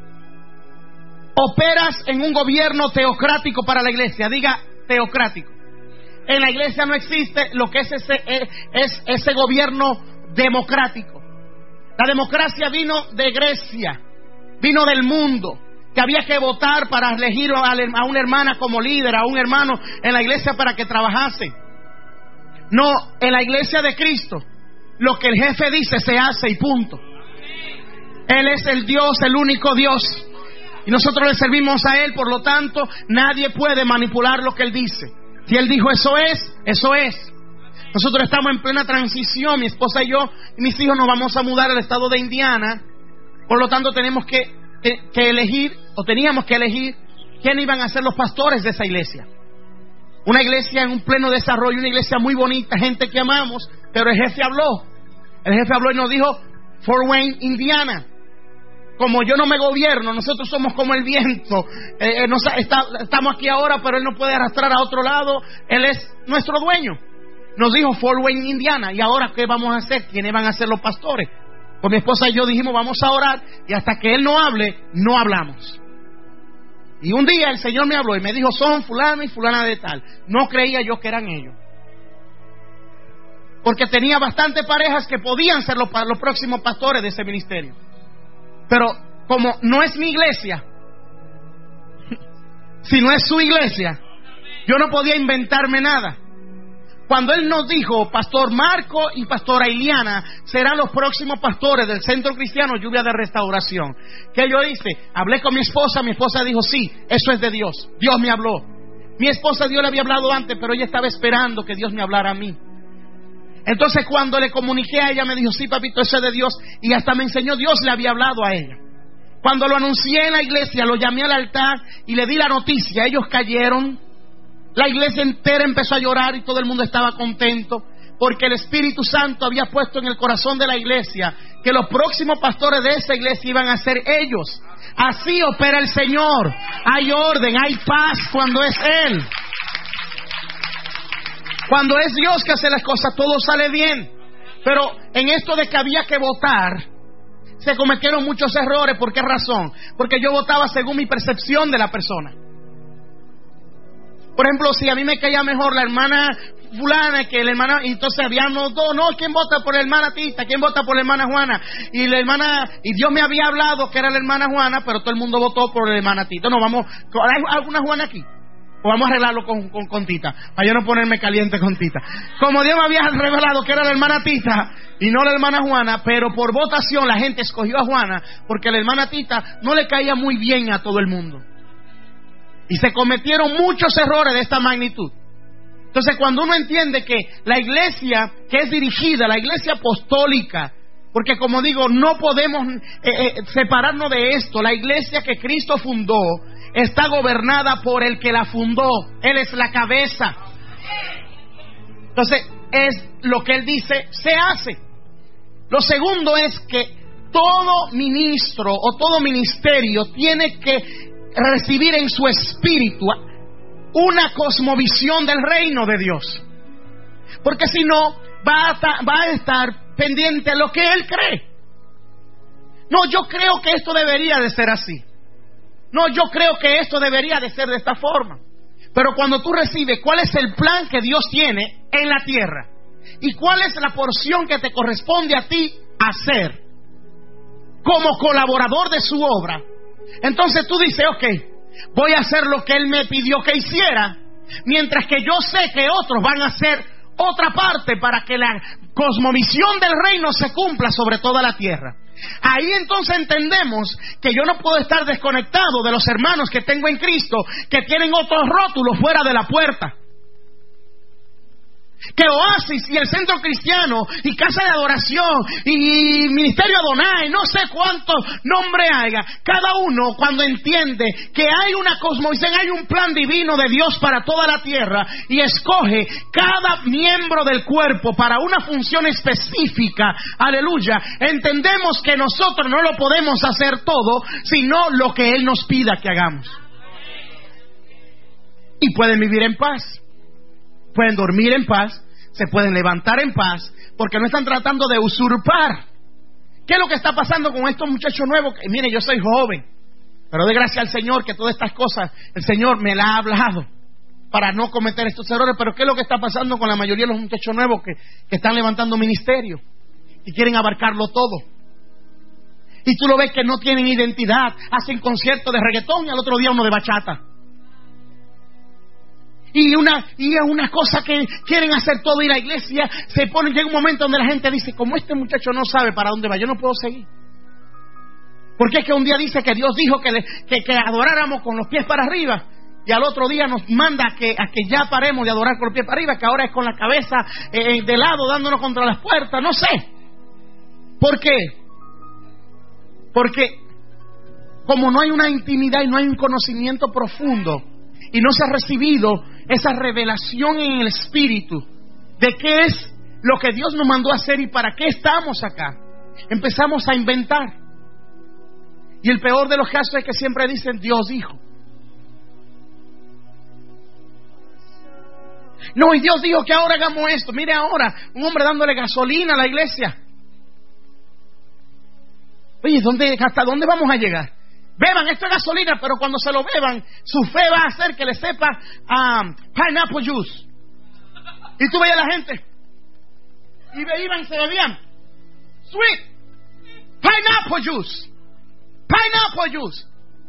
operas en un gobierno teocrático para la iglesia. Diga teocrático. En la iglesia no existe lo que es ese gobierno democrático. La democracia vino de Grecia, vino del mundo, que había que votar para elegir a una hermana como líder, a un hermano en la iglesia para que trabajase. No, en la iglesia de Cristo, lo que el jefe dice se hace y punto. Él es el Dios, el único Dios, y nosotros le servimos a Él. Por lo tanto, nadie puede manipular lo que Él dice. Si Él dijo eso es, eso es. Nosotros estamos en plena transición, mi esposa y yo y mis hijos nos vamos a mudar al estado de Indiana. Por lo tanto, tenemos que elegir, o teníamos que elegir, quién iban a ser los pastores de esa iglesia. Una iglesia en un pleno desarrollo, una iglesia muy bonita, gente que amamos, pero el jefe habló. El jefe habló y nos dijo: Fort Wayne, Indiana, como yo no me gobierno, nosotros somos como el viento. Estamos aquí ahora, pero Él no puede arrastrar a otro lado. Él es nuestro dueño. Nos dijo Fort Wayne, Indiana. ¿Y ahora qué vamos a hacer? ¿Quiénes van a ser los pastores? Pues mi esposa y yo dijimos: vamos a orar, y hasta que Él no hable, no hablamos. Y un día el Señor me habló y me dijo: son fulano y fulana de tal. No creía yo que eran ellos, porque tenía bastantes parejas que podían ser los próximos pastores de ese ministerio. Pero como no es mi iglesia, si no es su iglesia, yo no podía inventarme nada. Cuando Él nos dijo: Pastor Marco y Pastora Iliana serán los próximos pastores del Centro Cristiano Lluvia de Restauración, ¿qué yo hice? Hablé con mi esposa dijo: sí, eso es de Dios, Dios me habló. Mi esposa, Dios le había hablado antes, pero ella estaba esperando que Dios me hablara a mí. Entonces cuando le comuniqué a ella, me dijo: sí, papito, eso es de Dios, y hasta me enseñó, Dios le había hablado a ella. Cuando lo anuncié en la iglesia, lo llamé al altar y le di la noticia, ellos cayeron. La iglesia entera empezó a llorar y todo el mundo estaba contento, porque el Espíritu Santo había puesto en el corazón de la iglesia que los próximos pastores de esa iglesia iban a ser ellos. Así opera el Señor. Hay orden, hay paz cuando es Él. Cuando es Dios que hace las cosas, todo sale bien. Pero en esto de que había que votar, se cometieron muchos errores. ¿Por qué razón? Porque yo votaba según mi percepción de la persona. Por ejemplo, si a mí me caía mejor la hermana fulana que la hermana, entonces habíamos dos: no, ¿quién vota por la hermana Tita? ¿Quién vota por la hermana Juana? Y Dios me había hablado que era la hermana Juana, pero todo el mundo votó por la hermana Tita. No, vamos, ¿hay alguna Juana aquí? O vamos a arreglarlo con Tita, para yo no ponerme caliente con Tita. Como Dios me había revelado que era la hermana Tita y no la hermana Juana, pero por votación la gente escogió a Juana, porque la hermana Tita no le caía muy bien a todo el mundo. Y se cometieron muchos errores de esta magnitud. Entonces, cuando uno entiende que la iglesia que es dirigida, la iglesia apostólica, porque como digo, no podemos separarnos de esto. La iglesia que Cristo fundó está gobernada por el que la fundó. Él es la cabeza. Entonces, es lo que Él dice, se hace. Lo segundo es que todo ministro o todo ministerio tiene que recibir en su espíritu una cosmovisión del reino de Dios, porque si no va a estar pendiente a lo que él cree. No, yo creo que esto debería de ser así. No, yo creo que esto debería de ser de esta forma. Pero cuando tú recibes cuál es el plan que Dios tiene en la tierra y cuál es la porción que te corresponde a ti hacer como colaborador de su obra, entonces tú dices, ok, voy a hacer lo que Él me pidió que hiciera, mientras que yo sé que otros van a hacer otra parte para que la cosmovisión del reino se cumpla sobre toda la tierra. Ahí entonces entendemos que yo no puedo estar desconectado de los hermanos que tengo en Cristo, que tienen otros rótulos fuera de la puerta. Que Oasis y el Centro Cristiano y Casa de Adoración y Ministerio Adonai, no sé cuántos nombres haya, cada uno cuando entiende que hay una cosmovisión, hay un plan divino de Dios para toda la tierra y escoge cada miembro del cuerpo para una función específica, aleluya, entendemos que nosotros no lo podemos hacer todo, sino lo que Él nos pida que hagamos. Y pueden vivir en paz. Pueden dormir en paz, se pueden levantar en paz, porque no están tratando de usurpar. ¿Qué es lo que está pasando con estos muchachos nuevos? Que, mire, yo soy joven, pero de gracia al Señor que todas estas cosas el Señor me las ha hablado para no cometer estos errores. Pero ¿qué es lo que está pasando con la mayoría de los muchachos nuevos que están levantando ministerio y quieren abarcarlo todo? Y tú lo ves que no tienen identidad, hacen conciertos de reggaetón y al otro día uno de bachata. Y es una cosa que quieren hacer todo, y la iglesia se pone, llega un momento donde la gente dice, como este muchacho no sabe para dónde va, yo no puedo seguir. Porque es que un día dice que Dios dijo que adoráramos con los pies para arriba, y al otro día nos manda a que ya paremos de adorar con los pies para arriba, que ahora es con la cabeza de lado dándonos contra las puertas, no sé. ¿Por qué? Porque como no hay una intimidad y no hay un conocimiento profundo, y no se ha recibido esa revelación en el Espíritu de qué es lo que Dios nos mandó a hacer y para qué estamos acá, empezamos a inventar. Y el peor de los casos es que siempre dicen Dios dijo. No, y Dios dijo que ahora hagamos esto. Mire ahora, un hombre dándole gasolina a la iglesia. Oye, ¿hasta dónde vamos a llegar? Beban, esto es gasolina, pero cuando se lo beban, su fe va a hacer que le sepa pineapple juice. Y tú veías a la gente y iban y se bebían sweet pineapple juice. Pineapple juice.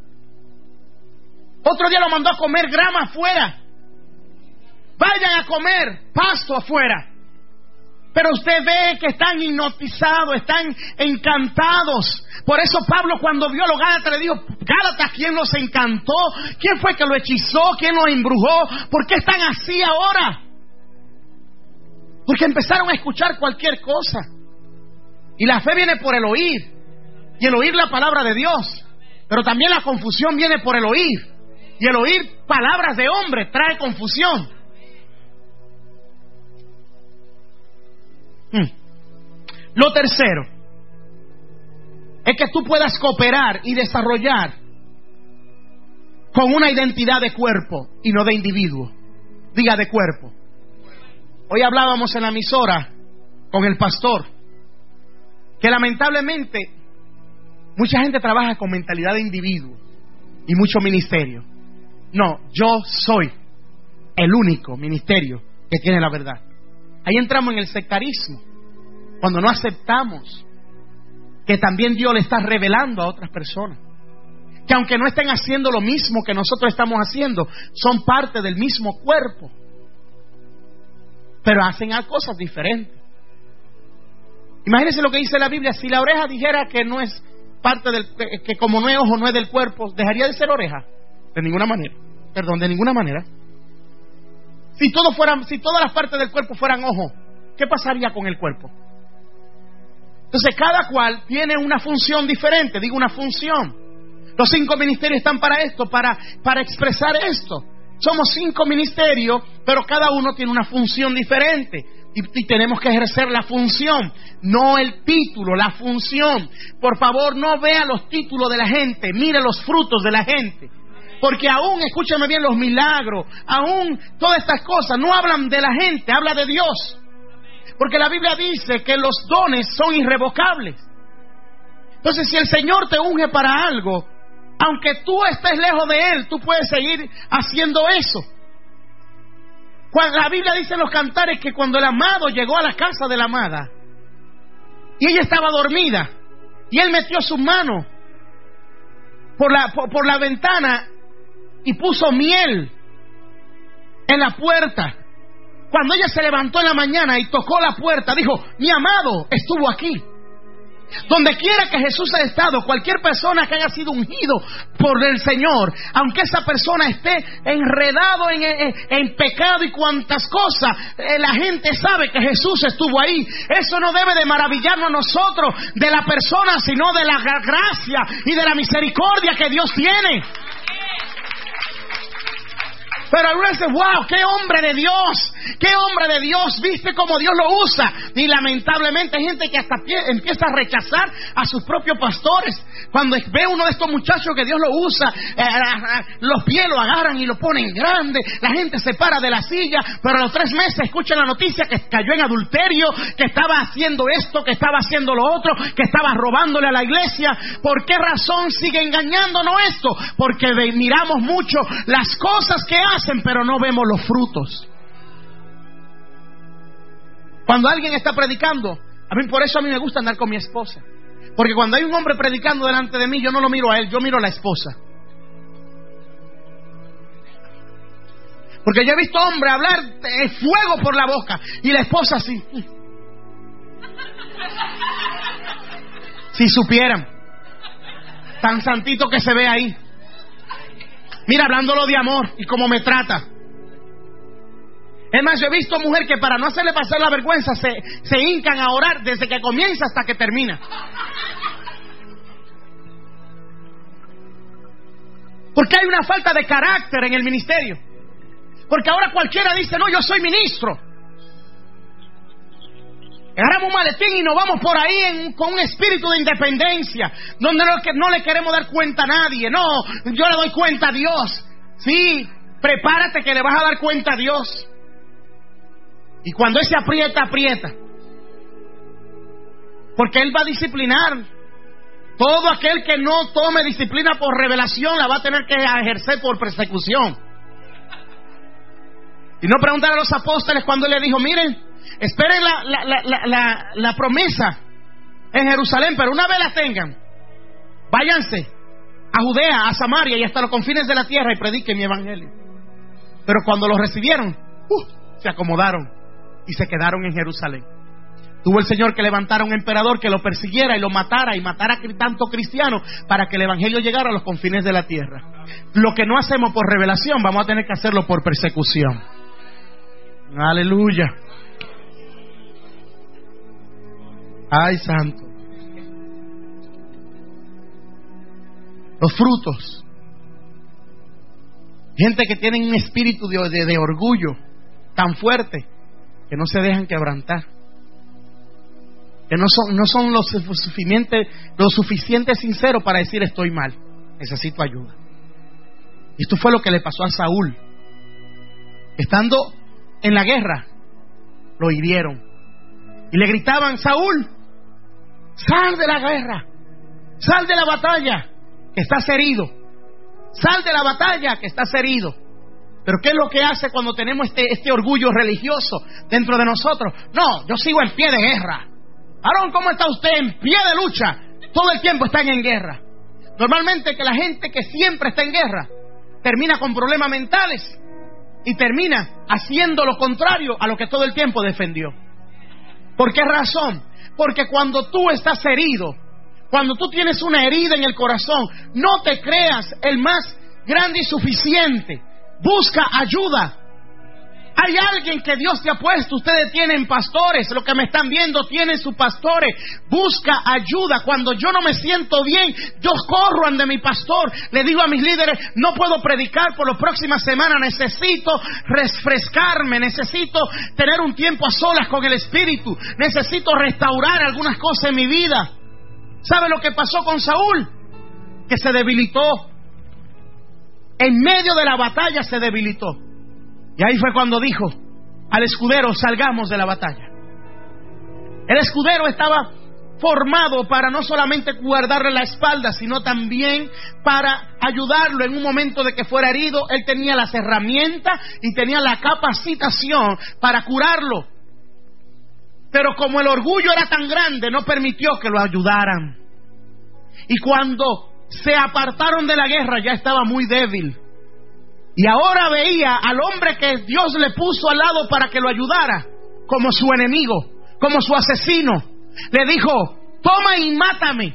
Otro día lo mandó a comer grama afuera. Vayan a comer pasto afuera. Pero usted ve que están hipnotizados, están encantados. Por eso Pablo, cuando vio a los Gálatas, le dijo: Gálatas, ¿quién los encantó? ¿Quién fue que lo hechizó? ¿Quién los embrujó? ¿Por qué están así ahora? Porque empezaron a escuchar cualquier cosa. Y la fe viene por el oír, y el oír la palabra de Dios. Pero también la confusión viene por el oír, y el oír palabras de hombre trae confusión. Lo tercero es que tú puedas cooperar y desarrollar con una identidad de cuerpo y no de individuo. Diga, de cuerpo. Hoy hablábamos en la emisora con el pastor que lamentablemente mucha gente trabaja con mentalidad de individuo y mucho ministerio. No, yo soy el único ministerio que tiene la verdad. Ahí entramos en el sectarismo, cuando no aceptamos que también Dios le está revelando a otras personas, que aunque no estén haciendo lo mismo que nosotros estamos haciendo, son parte del mismo cuerpo, pero hacen cosas diferentes. Imagínense lo que dice la Biblia: si la oreja dijera que no es parte del, que como no es ojo no es del cuerpo, ¿dejaría de ser oreja? De ninguna manera. Perdón, de ninguna manera. Si todas las partes del cuerpo fueran ojo, ¿qué pasaría con el cuerpo? Entonces cada cual tiene una función diferente. Digo, una función. Los 5 ministerios están para esto, para expresar esto. Somos 5 ministerios, pero cada uno tiene una función diferente. Y tenemos que ejercer la función, no el título, la función. Por favor, no vea los títulos de la gente, mire los frutos de la gente. Porque aún, escúchame bien, los milagros, aún todas estas cosas no hablan de la gente, habla de Dios. Porque la Biblia dice que los dones son irrevocables. Entonces, si el Señor te unge para algo, aunque tú estés lejos de Él, tú puedes seguir haciendo eso. La Biblia dice en los cantares que cuando el amado llegó a la casa de la amada y ella estaba dormida y él metió su mano por la ventana y puso miel en la puerta. Cuando ella se levantó en la mañana y tocó la puerta, dijo: mi amado estuvo aquí. Donde quiera que Jesús haya estado, cualquier persona que haya sido ungido por el Señor, aunque esa persona esté enredado en pecado y cuantas cosas, la gente sabe que Jesús estuvo ahí. Eso no debe de maravillarnos a nosotros de la persona, sino de la gracia y de la misericordia que Dios tiene. Pero algunos dicen: wow, qué hombre de Dios, qué hombre de Dios, viste cómo Dios lo usa. Y lamentablemente hay gente que hasta empieza a rechazar a sus propios pastores. Cuando ve uno de estos muchachos que Dios lo usa, los pies lo agarran y lo ponen grande, la gente se para de la silla, pero a los 3 meses escuchan la noticia que cayó en adulterio, que estaba haciendo esto, que estaba haciendo lo otro, que estaba robándole a la iglesia. ¿Por qué razón sigue engañándonos esto? Porque miramos mucho las cosas que hacen, pero no vemos los frutos. Cuando alguien está predicando, por eso a mí me gusta andar con mi esposa, porque cuando hay un hombre predicando delante de mí, yo no lo miro a él, yo miro a la esposa. Porque yo he visto hombres hablar de fuego por la boca y la esposa así. Si supieran tan santito que se ve ahí. Mira, hablándolo de amor y cómo me trata. Es más, yo he visto mujer que para no hacerle pasar la vergüenza se hincan a orar desde que comienza hasta que termina. Porque hay una falta de carácter en el ministerio. Porque ahora cualquiera dice: no, yo soy ministro. Agarramos un maletín y nos vamos por ahí con un espíritu de independencia, donde no le queremos dar cuenta a nadie. No, yo le doy cuenta a Dios. Sí, prepárate que le vas a dar cuenta a Dios. Y cuando Él se aprieta, aprieta. Porque Él va a disciplinar. Todo aquel que no tome disciplina por revelación la va a tener que ejercer por persecución. Y no preguntar a los apóstoles cuando Él le dijo: miren, esperen la promesa en Jerusalén, pero una vez la tengan, váyanse a Judea, a Samaria y hasta los confines de la tierra y prediquen mi evangelio. Pero cuando lo recibieron, se acomodaron y se quedaron en Jerusalén. Tuvo el Señor que levantar a un emperador que lo persiguiera y lo matara, y matara a tanto cristiano para que el evangelio llegara a los confines de la tierra. Lo que no hacemos por revelación, vamos a tener que hacerlo por persecución. Aleluya. Ay, santo. Los frutos. Gente que tiene un espíritu de orgullo tan fuerte que no se dejan quebrantar, que no son lo suficiente sinceros para decir: estoy mal, necesito ayuda. Y esto fue lo que le pasó a Saúl. Estando en la guerra, lo hirieron y le gritaban: Saúl, sal de la guerra, sal de la batalla, que estás herido, sal de la batalla, que estás herido. Pero ¿qué es lo que hace cuando tenemos este orgullo religioso dentro de nosotros? No, yo sigo en pie de guerra. Aarón, ¿cómo está usted? En pie de lucha. Todo el tiempo están en guerra. Normalmente que la gente que siempre está en guerra termina con problemas mentales y termina haciendo lo contrario a lo que todo el tiempo defendió. ¿Por qué razón? Porque cuando tú estás herido, cuando tú tienes una herida en el corazón, no te creas el más grande y suficiente. Busca ayuda. Hay alguien que Dios te ha puesto. Ustedes tienen pastores. Los que me están viendo tienen sus pastores. Busca ayuda. Cuando yo no me siento bien, yo corro ante mi pastor. Le digo a mis líderes: no puedo predicar por las próximas semanas. Necesito refrescarme. Necesito tener un tiempo a solas con el Espíritu. Necesito restaurar algunas cosas en mi vida. ¿Sabe lo que pasó con Saúl? Que se debilitó. En medio de la batalla se debilitó. Y ahí fue cuando dijo al escudero: salgamos de la batalla. El escudero estaba formado para no solamente guardarle la espalda, sino también para ayudarlo en un momento de que fuera herido. Él tenía las herramientas y tenía la capacitación para curarlo. Pero como el orgullo era tan grande, no permitió que lo ayudaran. Y cuando se apartaron de la guerra, ya estaba muy débil. Y ahora veía al hombre que Dios le puso al lado para que lo ayudara como su enemigo, como su asesino. Le dijo: toma y mátame.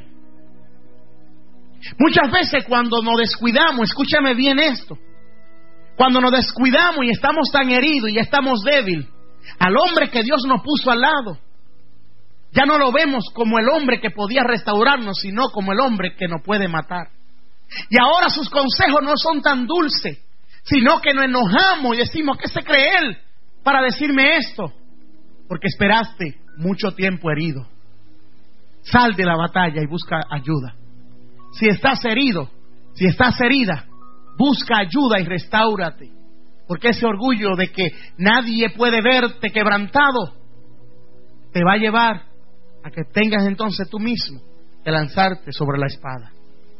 Muchas veces cuando nos descuidamos, escúchame bien esto, cuando nos descuidamos y estamos tan heridos y ya estamos débiles, al hombre que Dios nos puso al lado, ya no lo vemos como el hombre que podía restaurarnos, sino como el hombre que nos puede matar. Y ahora sus consejos no son tan dulces, sino que nos enojamos y decimos: ¿qué se cree él para decirme esto? Porque esperaste mucho tiempo herido. Sal de la batalla y busca ayuda. Si estás herido, si estás herida, busca ayuda y restáurate. Porque ese orgullo de que nadie puede verte quebrantado te va a llevar a que tengas entonces tú mismo que lanzarte sobre la espada.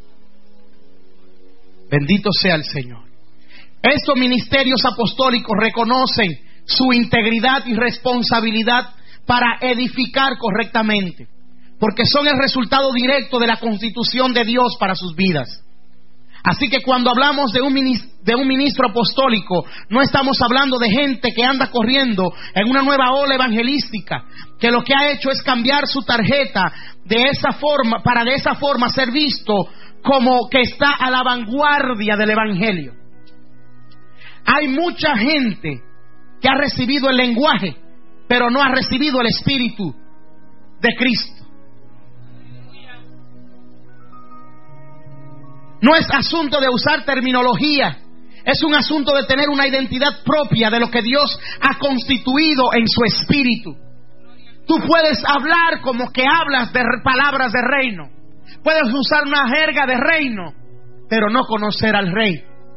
Bendito sea el Señor. Estos ministerios apostólicos reconocen su integridad y responsabilidad para edificar correctamente, porque son el resultado directo de la constitución de Dios para sus vidas. Así que cuando hablamos de un ministro apostólico, no estamos hablando de gente que anda corriendo en una nueva ola evangelística, que lo que ha hecho es cambiar su tarjeta de esa forma, para de esa forma ser visto como que está a la vanguardia del evangelio. Hay mucha gente que ha recibido el lenguaje, pero no ha recibido el espíritu de Cristo. No es asunto de usar terminología, es un asunto de tener una identidad propia de lo que Dios ha constituido en su espíritu. Tú puedes hablar como que hablas de palabras de reino, puedes usar una jerga de reino, pero no conocer al rey.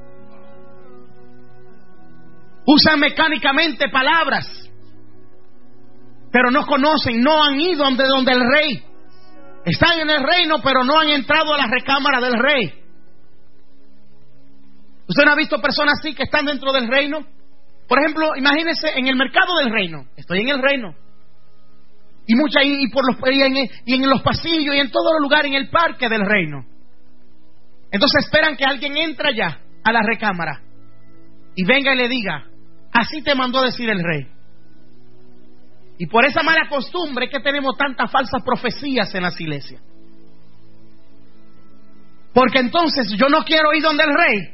Usan mecánicamente palabras, pero no conocen, no han ido donde el rey. Están en el reino, pero no han entrado a la recámara del rey. ¿Usted no ha visto personas así que están dentro del reino? Por ejemplo, imagínese en el mercado del reino. Estoy en el reino. Y en los pasillos y en todos los lugares, en el parque del reino. Entonces esperan que alguien entre allá a la recámara y venga y le diga: así te mandó decir el rey. Y por esa mala costumbre que tenemos tantas falsas profecías en las iglesias. Porque entonces yo no quiero ir donde el rey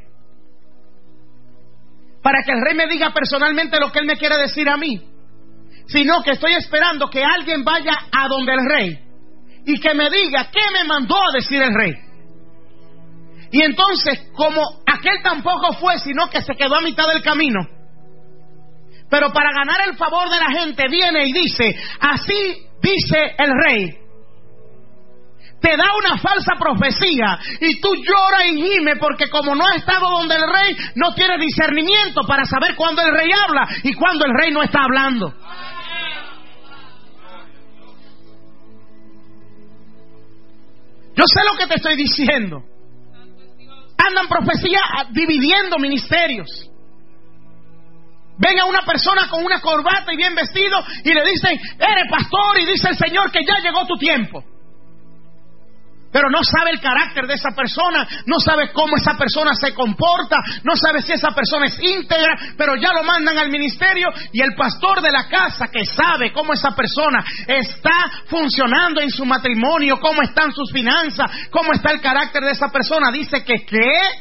para que el rey me diga personalmente lo que él me quiere decir a mí, sino que estoy esperando que alguien vaya a donde el rey y que me diga qué me mandó a decir el rey. Y entonces, como aquel tampoco fue, sino que se quedó a mitad del camino, pero para ganar el favor de la gente viene y dice: así dice el rey. Te da una falsa profecía y tú lloras y gimes porque como no ha estado donde el rey, no tiene discernimiento para saber cuándo el rey habla y cuándo el rey no está hablando. Yo sé lo que te estoy diciendo. Andan profecía dividiendo ministerios. Ven a una persona con una corbata y bien vestido y le dicen: eres pastor, y dice el Señor que ya llegó tu tiempo. Pero no sabe el carácter de esa persona, no sabe cómo esa persona se comporta, no sabe si esa persona es íntegra, pero ya lo mandan al ministerio y el pastor de la casa, que sabe cómo esa persona está funcionando en su matrimonio, cómo están sus finanzas, cómo está el carácter de esa persona, dice que ¿qué?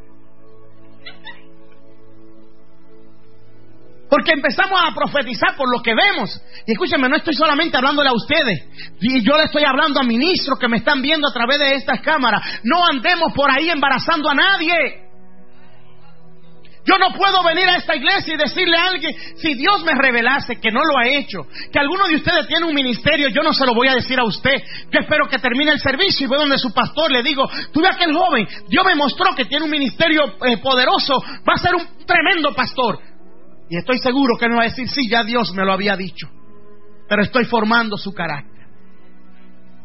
Porque empezamos a profetizar por lo que vemos. Y escúchenme, no estoy solamente hablándole a ustedes, y yo le estoy hablando a ministros que me están viendo a través de estas cámaras. No andemos por ahí embarazando a nadie. Yo no puedo venir a esta iglesia y decirle a alguien: si Dios me revelase que no lo ha hecho, que alguno de ustedes tiene un ministerio, yo no se lo voy a decir a usted. Yo espero que termine el servicio y voy donde su pastor, le digo: tú ve a aquel joven, Dios me mostró que tiene un ministerio poderoso, va a ser un tremendo pastor. Y estoy seguro que él me va a decir: sí, ya Dios me lo había dicho, pero estoy formando su carácter.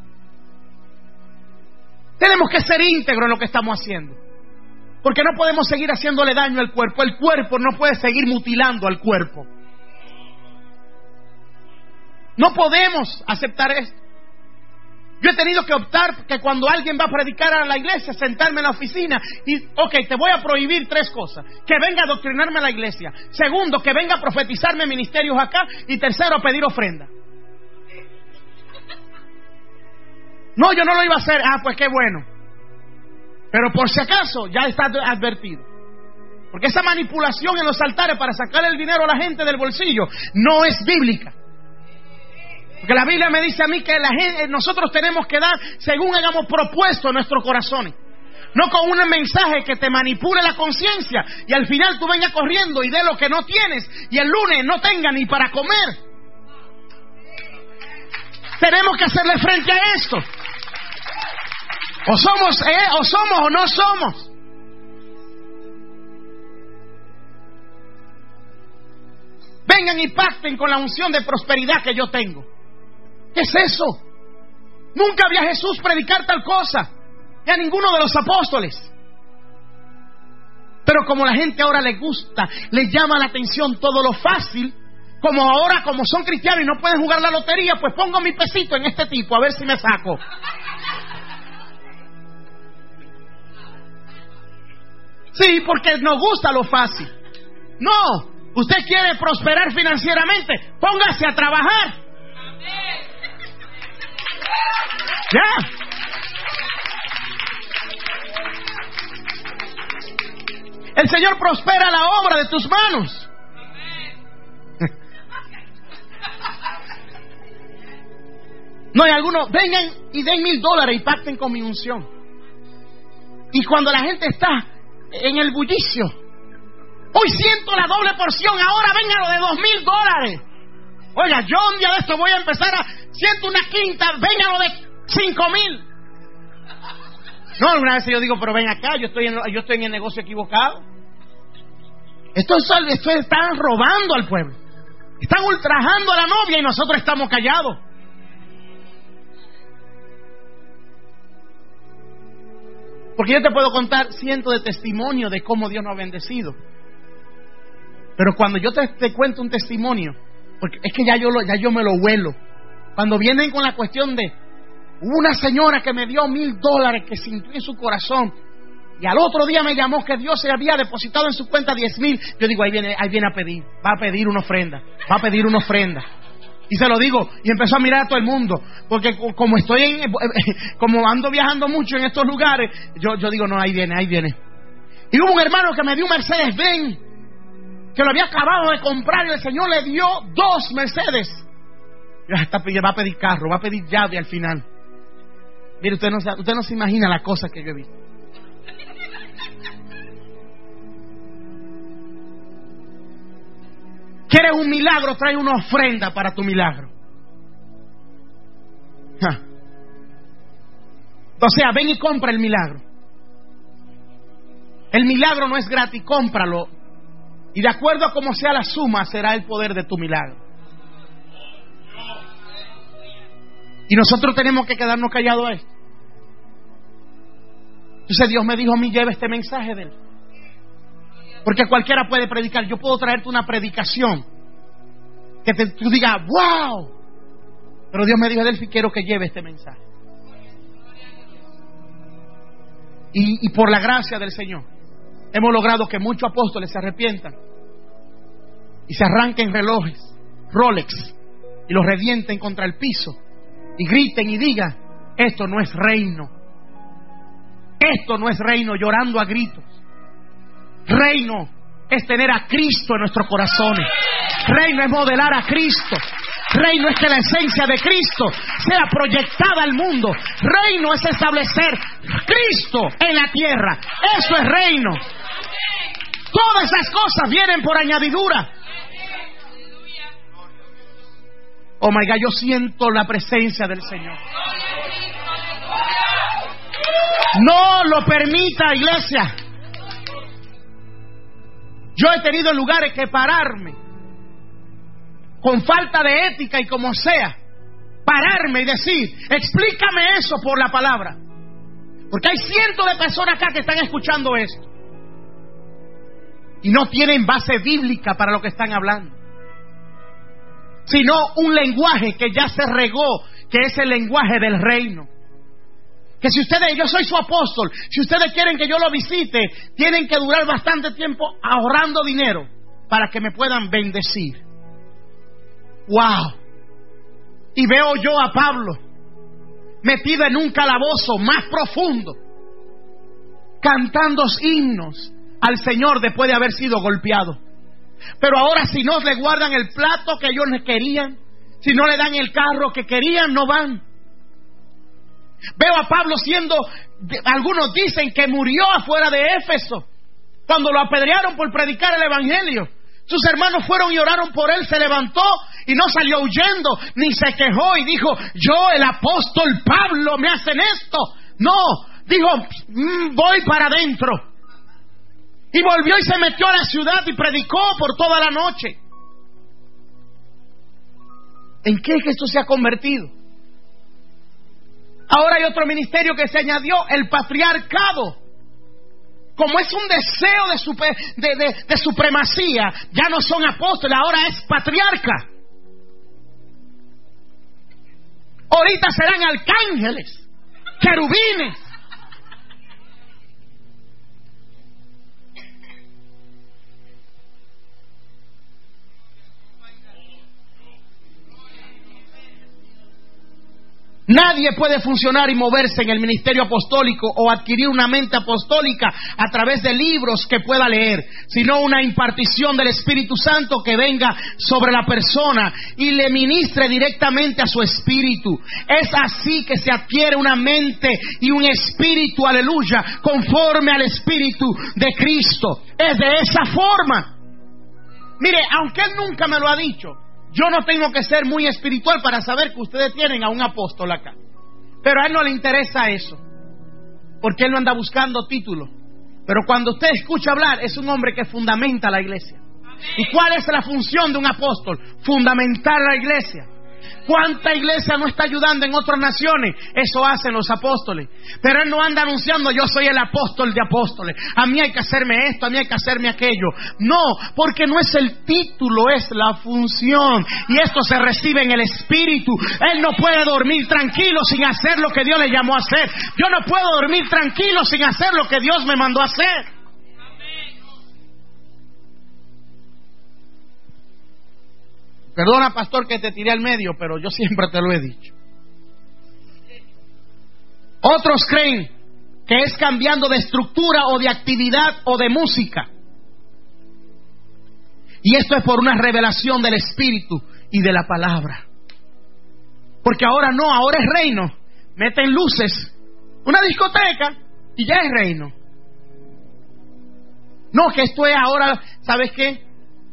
Tenemos que ser íntegros en lo que estamos haciendo, porque no podemos seguir haciéndole daño al cuerpo. El cuerpo no puede seguir mutilando al cuerpo. No podemos aceptar esto. Yo he tenido que optar que cuando alguien va a predicar a la iglesia, sentarme en la oficina y, te voy a prohibir 3 cosas. Que venga a adoctrinarme a la iglesia. Segundo, que venga a profetizarme ministerios acá. Y tercero, a pedir ofrenda. No, yo no lo iba a hacer. Pues qué bueno. Pero por si acaso, ya está advertido. Porque esa manipulación en los altares para sacar el dinero a la gente del bolsillo no es bíblica. Porque la Biblia me dice a mí que nosotros tenemos que dar según hayamos propuesto en nuestros corazones. No con un mensaje que te manipule la conciencia y al final tú vengas corriendo y dé lo que no tienes y el lunes no tengas ni para comer. Tenemos que hacerle frente a esto. O somos o no somos. Vengan y pacten con la unción de prosperidad que yo tengo. ¿Qué es eso? Nunca vi a Jesús predicar tal cosa, ni a ninguno de los apóstoles. Pero como la gente ahora le gusta, le llama la atención todo lo fácil, como ahora, como son cristianos y no pueden jugar la lotería, pues pongo mi pesito en este tipo, a ver si me saco. Sí, porque nos gusta lo fácil. No, usted quiere prosperar financieramente, póngase a trabajar. Ya. El Señor prospera la obra de tus manos. No, hay algunos, vengan y den $1,000 y pacten con mi unción. Y cuando la gente está en el bullicio, hoy siento la doble porción, ahora venga lo de $2,000. Oiga, yo un día de esto voy a empezar siento una quinta, venga lo de 5,000. No, alguna vez yo digo, pero ven acá, yo estoy en el negocio equivocado. Esto están robando al pueblo. Están ultrajando a la novia y nosotros estamos callados. Porque yo te puedo contar cientos de testimonios de cómo Dios nos ha bendecido. Pero cuando yo te cuento un testimonio, porque es que ya yo me lo huelo. Cuando vienen con la cuestión de una señora que me dio $1,000 que sintió en su corazón y al otro día me llamó que Dios se había depositado en su cuenta 10,000, yo digo, ahí viene a pedir, va a pedir una ofrenda. Y se lo digo, y empezó a mirar a todo el mundo, porque como como ando viajando mucho en estos lugares, yo digo, no, ahí viene. Y hubo un hermano que me dio un Mercedes-Benz, que lo había acabado de comprar, y el Señor le dio 2 Mercedes. Va a pedir carro, va a pedir llave al final. Mire, usted no se imagina la cosa que yo he visto. ¿Quieres un milagro? Trae una ofrenda para tu milagro. O sea, ven y compra el milagro. El milagro no es gratis, cómpralo. Y de acuerdo a cómo sea la suma, será el poder de tu milagro. Y nosotros tenemos que quedarnos callados a esto. Entonces Dios me dijo a mí, lleva este mensaje de él. Porque cualquiera puede predicar. Yo puedo traerte una predicación que tú digas, wow. Pero Dios me dijo, Delfi, quiero que lleve este mensaje. Y por la gracia del Señor hemos logrado que muchos apóstoles se arrepientan y se arranquen relojes Rolex y los revienten contra el piso y griten y digan, esto no es reino. Esto no es reino, llorando a gritos. Reino es tener a Cristo en nuestros corazones. Reino es modelar a Cristo. Reino es que la esencia de Cristo sea proyectada al mundo. Reino es establecer Cristo en la tierra. Eso es reino. Todas esas cosas vienen por añadidura. Oh my God, yo siento la presencia del Señor. No lo permita, iglesia. Yo he tenido lugares que pararme con falta de ética y como sea, pararme y decir, explícame eso por la palabra. Porque hay cientos de personas acá que están escuchando esto y no tienen base bíblica para lo que están hablando, sino un lenguaje que ya se regó, que es el lenguaje del reino. Que si ustedes, yo soy su apóstol, si ustedes quieren que yo lo visite, tienen que durar bastante tiempo ahorrando dinero para que me puedan bendecir. ¡Wow! Y veo yo a Pablo metido en un calabozo más profundo, cantando himnos al Señor después de haber sido golpeado. Pero ahora, si no le guardan el plato que ellos querían, si no le dan el carro que querían, no van. Veo a Pablo algunos dicen que murió afuera de Éfeso cuando lo apedrearon por predicar el evangelio. Sus hermanos fueron y oraron por él, se levantó y no salió huyendo, ni se quejó y dijo: yo, el apóstol Pablo, me hacen esto. No, dijo: voy para adentro. Y volvió y se metió a la ciudad y predicó por toda la noche. ¿En qué es que esto se ha convertido? Ahora hay otro ministerio que se añadió, el patriarcado. Como es un deseo de supremacía, ya no son apóstoles, ahora es patriarca. Ahorita serán arcángeles, querubines. Nadie puede funcionar y moverse en el ministerio apostólico o adquirir una mente apostólica a través de libros que pueda leer, sino una impartición del Espíritu Santo que venga sobre la persona y le ministre directamente a su espíritu. Es así que se adquiere una mente y un espíritu, aleluya, conforme al Espíritu de Cristo. Es de esa forma. Mire, aunque Él nunca me lo ha dicho, yo no tengo que ser muy espiritual para saber que ustedes tienen a un apóstol acá. Pero a él no le interesa eso, porque él no anda buscando títulos. Pero cuando usted escucha hablar, es un hombre que fundamenta la iglesia. ¿Y cuál es la función de un apóstol? Fundamentar la iglesia. ¿Cuánta iglesia no está ayudando en otras naciones? Eso hacen los apóstoles. Pero él no anda anunciando: yo soy el apóstol de apóstoles, a mí hay que hacerme esto, a mí hay que hacerme aquello. No, porque no es el título, es la función. Y esto se recibe en el Espíritu. Él no puede dormir tranquilo sin hacer lo que Dios le llamó a hacer. Yo no puedo dormir tranquilo sin hacer lo que Dios me mandó a hacer. Perdona, pastor, que te tiré al medio, pero yo siempre te lo he dicho. Otros creen que es cambiando de estructura o de actividad o de música. Y esto es por una revelación del Espíritu y de la palabra. Porque ahora no, ahora es reino. Meten luces, una discoteca y ya es reino. No, que esto es ahora, ¿sabes qué?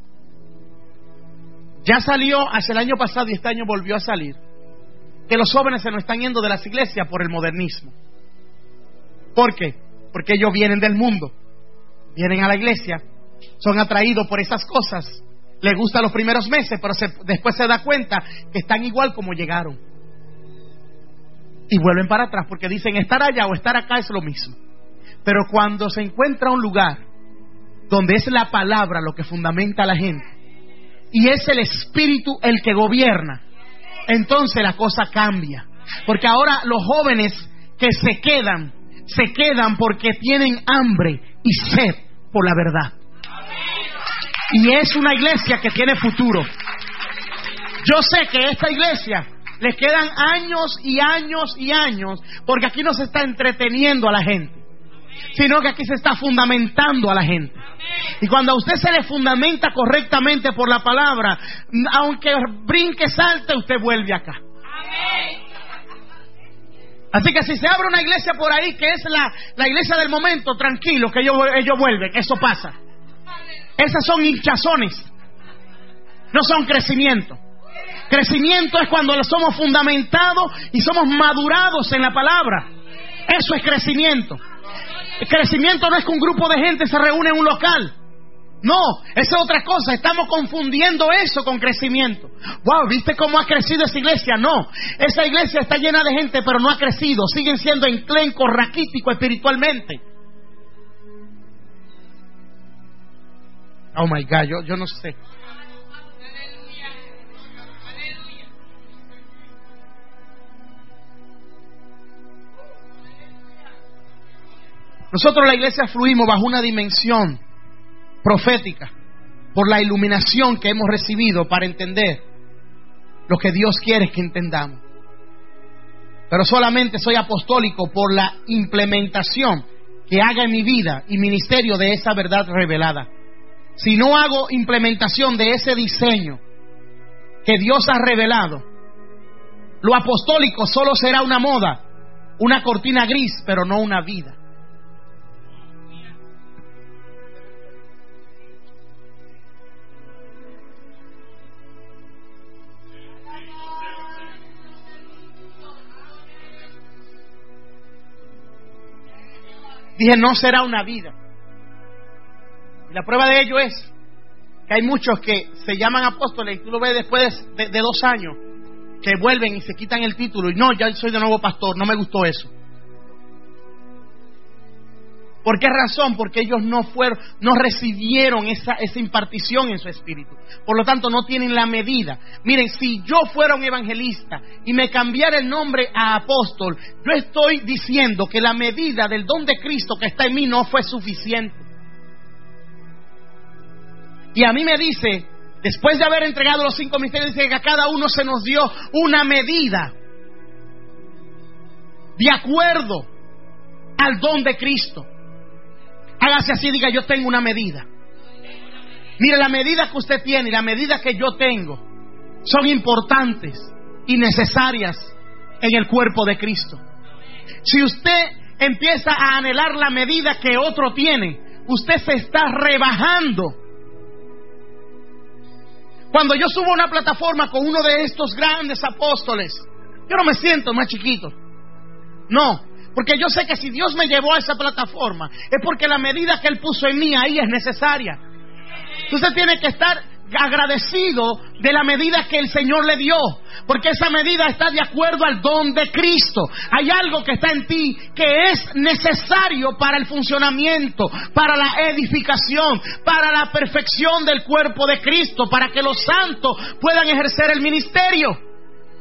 Ya salió hace el año pasado y este año volvió a salir que los jóvenes se nos están yendo de las iglesias por el modernismo. ¿Por qué? Porque ellos vienen del mundo, vienen a la iglesia, son atraídos por esas cosas, les gusta los primeros meses, pero después se da cuenta que están igual como llegaron y vuelven para atrás porque dicen: estar allá o estar acá es lo mismo. Pero cuando se encuentra un lugar donde es la palabra lo que fundamenta a la gente y es el Espíritu el que gobierna, entonces la cosa cambia. Porque ahora los jóvenes que se quedan porque tienen hambre y sed por la verdad. Y es una iglesia que tiene futuro. Yo sé que a esta iglesia le quedan años y años y años, porque aquí no se está entreteniendo a la gente, sino que aquí se está fundamentando a la gente. Y cuando a usted se le fundamenta correctamente por la palabra, aunque brinque, salte, usted vuelve acá. Así que si se abre una iglesia por ahí que es la iglesia del momento, tranquilo, que ellos vuelven, eso pasa. Esas son hinchazones, no son crecimiento. Crecimiento es cuando somos fundamentados y somos madurados en la palabra. Eso es crecimiento. El crecimiento no es que un grupo de gente se reúne en un local. No, esa es otra cosa. Estamos confundiendo eso con crecimiento. Wow, ¿viste cómo ha crecido esa iglesia? No, esa iglesia está llena de gente, pero no ha crecido. Siguen siendo enclencos, raquíticos espiritualmente. Oh my God, yo no sé. Nosotros la iglesia fluimos bajo una dimensión profética por la iluminación que hemos recibido para entender lo que Dios quiere que entendamos. Pero solamente soy apostólico por la implementación que haga en mi vida y ministerio de esa verdad revelada. Si no hago implementación de ese diseño que Dios ha revelado, lo apostólico solo será una moda, una cortina gris, pero no una vida. Dije, no será una vida. Y la prueba de ello es que hay muchos que se llaman apóstoles y tú lo ves después de 2 años que vuelven y se quitan el título y no, ya soy de nuevo pastor, no me gustó eso. ¿Por qué razón? Porque ellos no recibieron esa impartición en su espíritu. Por lo tanto, no tienen la medida. Miren, si yo fuera un evangelista y me cambiara el nombre a apóstol, yo estoy diciendo que la medida del don de Cristo que está en mí no fue suficiente. Y a mí me dice, después de haber entregado los 5 misterios, dice que a cada uno se nos dio una medida de acuerdo al don de Cristo. Hágase así, diga, yo tengo una medida. Mire, la medida que usted tiene y la medida que yo tengo son importantes y necesarias en el cuerpo de Cristo. Si usted empieza a anhelar la medida que otro tiene, usted se está rebajando. Cuando yo subo a una plataforma con uno de estos grandes apóstoles, yo no me siento más chiquito. No. Porque yo sé que si Dios me llevó a esa plataforma es porque la medida que Él puso en mí ahí es necesaria. Usted tiene que estar agradecido de la medida que el Señor le dio, porque esa medida está de acuerdo al don de Cristo. Hay algo que está en ti que es necesario para el funcionamiento, para la edificación, para la perfección del cuerpo de Cristo, para que los santos puedan ejercer el ministerio.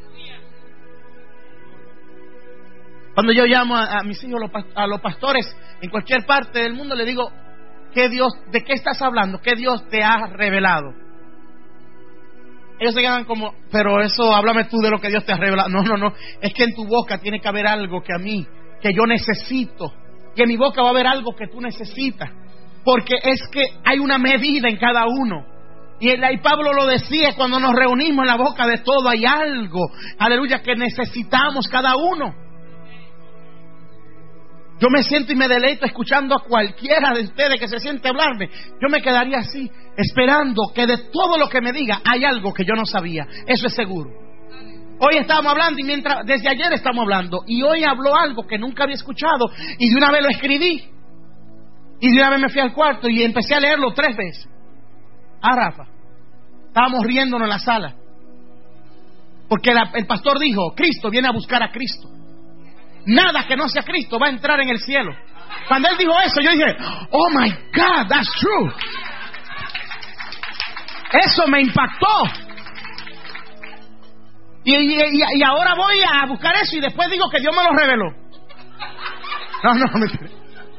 Cuando yo llamo a mis hijos, a los pastores en cualquier parte del mundo, le digo, ¿de qué estás hablando? ¿Qué Dios te ha revelado? Ellos se quedan como, pero eso, háblame tú de lo que Dios te ha revelado. No, es que en tu boca tiene que haber algo que yo necesito, y en mi boca va a haber algo que tú necesitas, porque es que hay una medida en cada uno. Y Pablo lo decía, cuando nos reunimos en la boca de todo hay algo, aleluya, que necesitamos cada uno. Yo me siento y me deleito escuchando a cualquiera de ustedes que se siente a hablarme. Yo me quedaría así, esperando que de todo lo que me diga hay algo que yo no sabía. Eso es seguro. Hoy estábamos hablando y desde ayer estamos hablando. Y hoy habló algo que nunca había escuchado y de una vez lo escribí. Y de una vez me fui al cuarto y empecé a leerlo 3 veces. Rafa, estábamos riéndonos en la sala. Porque el pastor dijo, Cristo viene a buscar a Cristo. Nada que no sea Cristo va a entrar en el cielo. Cuando él dijo eso, yo dije, oh my God, that's true. Eso me impactó. Y ahora voy a buscar eso y después digo que Dios me lo reveló. No, mentira.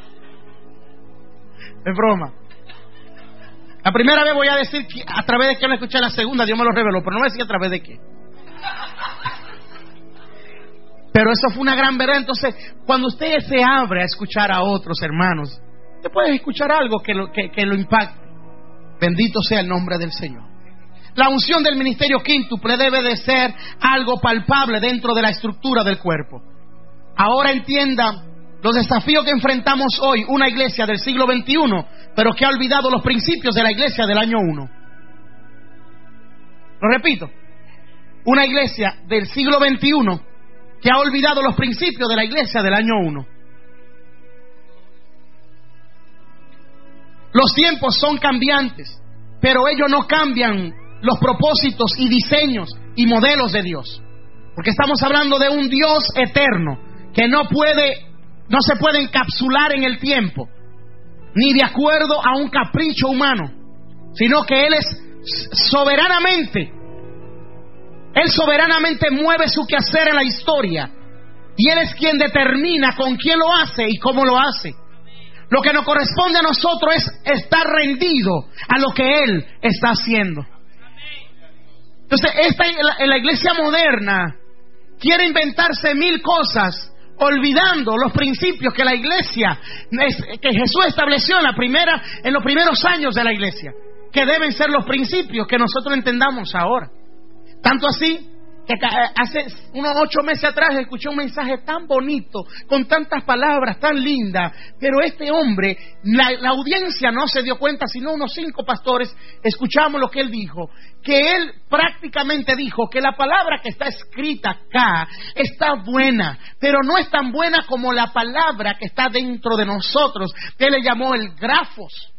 Es broma. La primera vez voy a decir que a través de que lo escuché, la segunda Dios me lo reveló, pero no voy a decir a través de qué. Pero eso fue una gran verdad. Entonces, cuando usted se abre a escuchar a otros hermanos, usted puede escuchar algo que lo impacte. Bendito sea el nombre del Señor. La unción del ministerio quíntuple debe de ser algo palpable dentro de la estructura del cuerpo. Ahora entienda los desafíos que enfrentamos hoy, una iglesia del siglo XXI, pero que ha olvidado los principios de la iglesia del año 1. Lo repito, una iglesia del siglo XXI que ha olvidado los principios de la iglesia del año 1. Los tiempos son cambiantes, pero ellos no cambian los propósitos y diseños y modelos de Dios. Porque estamos hablando de un Dios eterno que no se puede encapsular en el tiempo, ni de acuerdo a un capricho humano, sino que Él soberanamente mueve su quehacer en la historia, y Él es quien determina con quién lo hace y cómo lo hace. Lo que nos corresponde a nosotros es estar rendido a lo que Él está haciendo. Entonces, la iglesia moderna quiere inventarse 1000 cosas, olvidando los principios que la iglesia, que Jesús estableció en los primeros años de la iglesia, que deben ser los principios que nosotros entendamos ahora. Tanto así que hace unos 8 meses atrás escuché un mensaje tan bonito, con tantas palabras tan lindas, pero este hombre, la audiencia no se dio cuenta, sino unos 5 pastores escuchamos lo que él dijo, que él prácticamente dijo que la palabra que está escrita acá está buena, pero no es tan buena como la palabra que está dentro de nosotros, que él le llamó el grafos.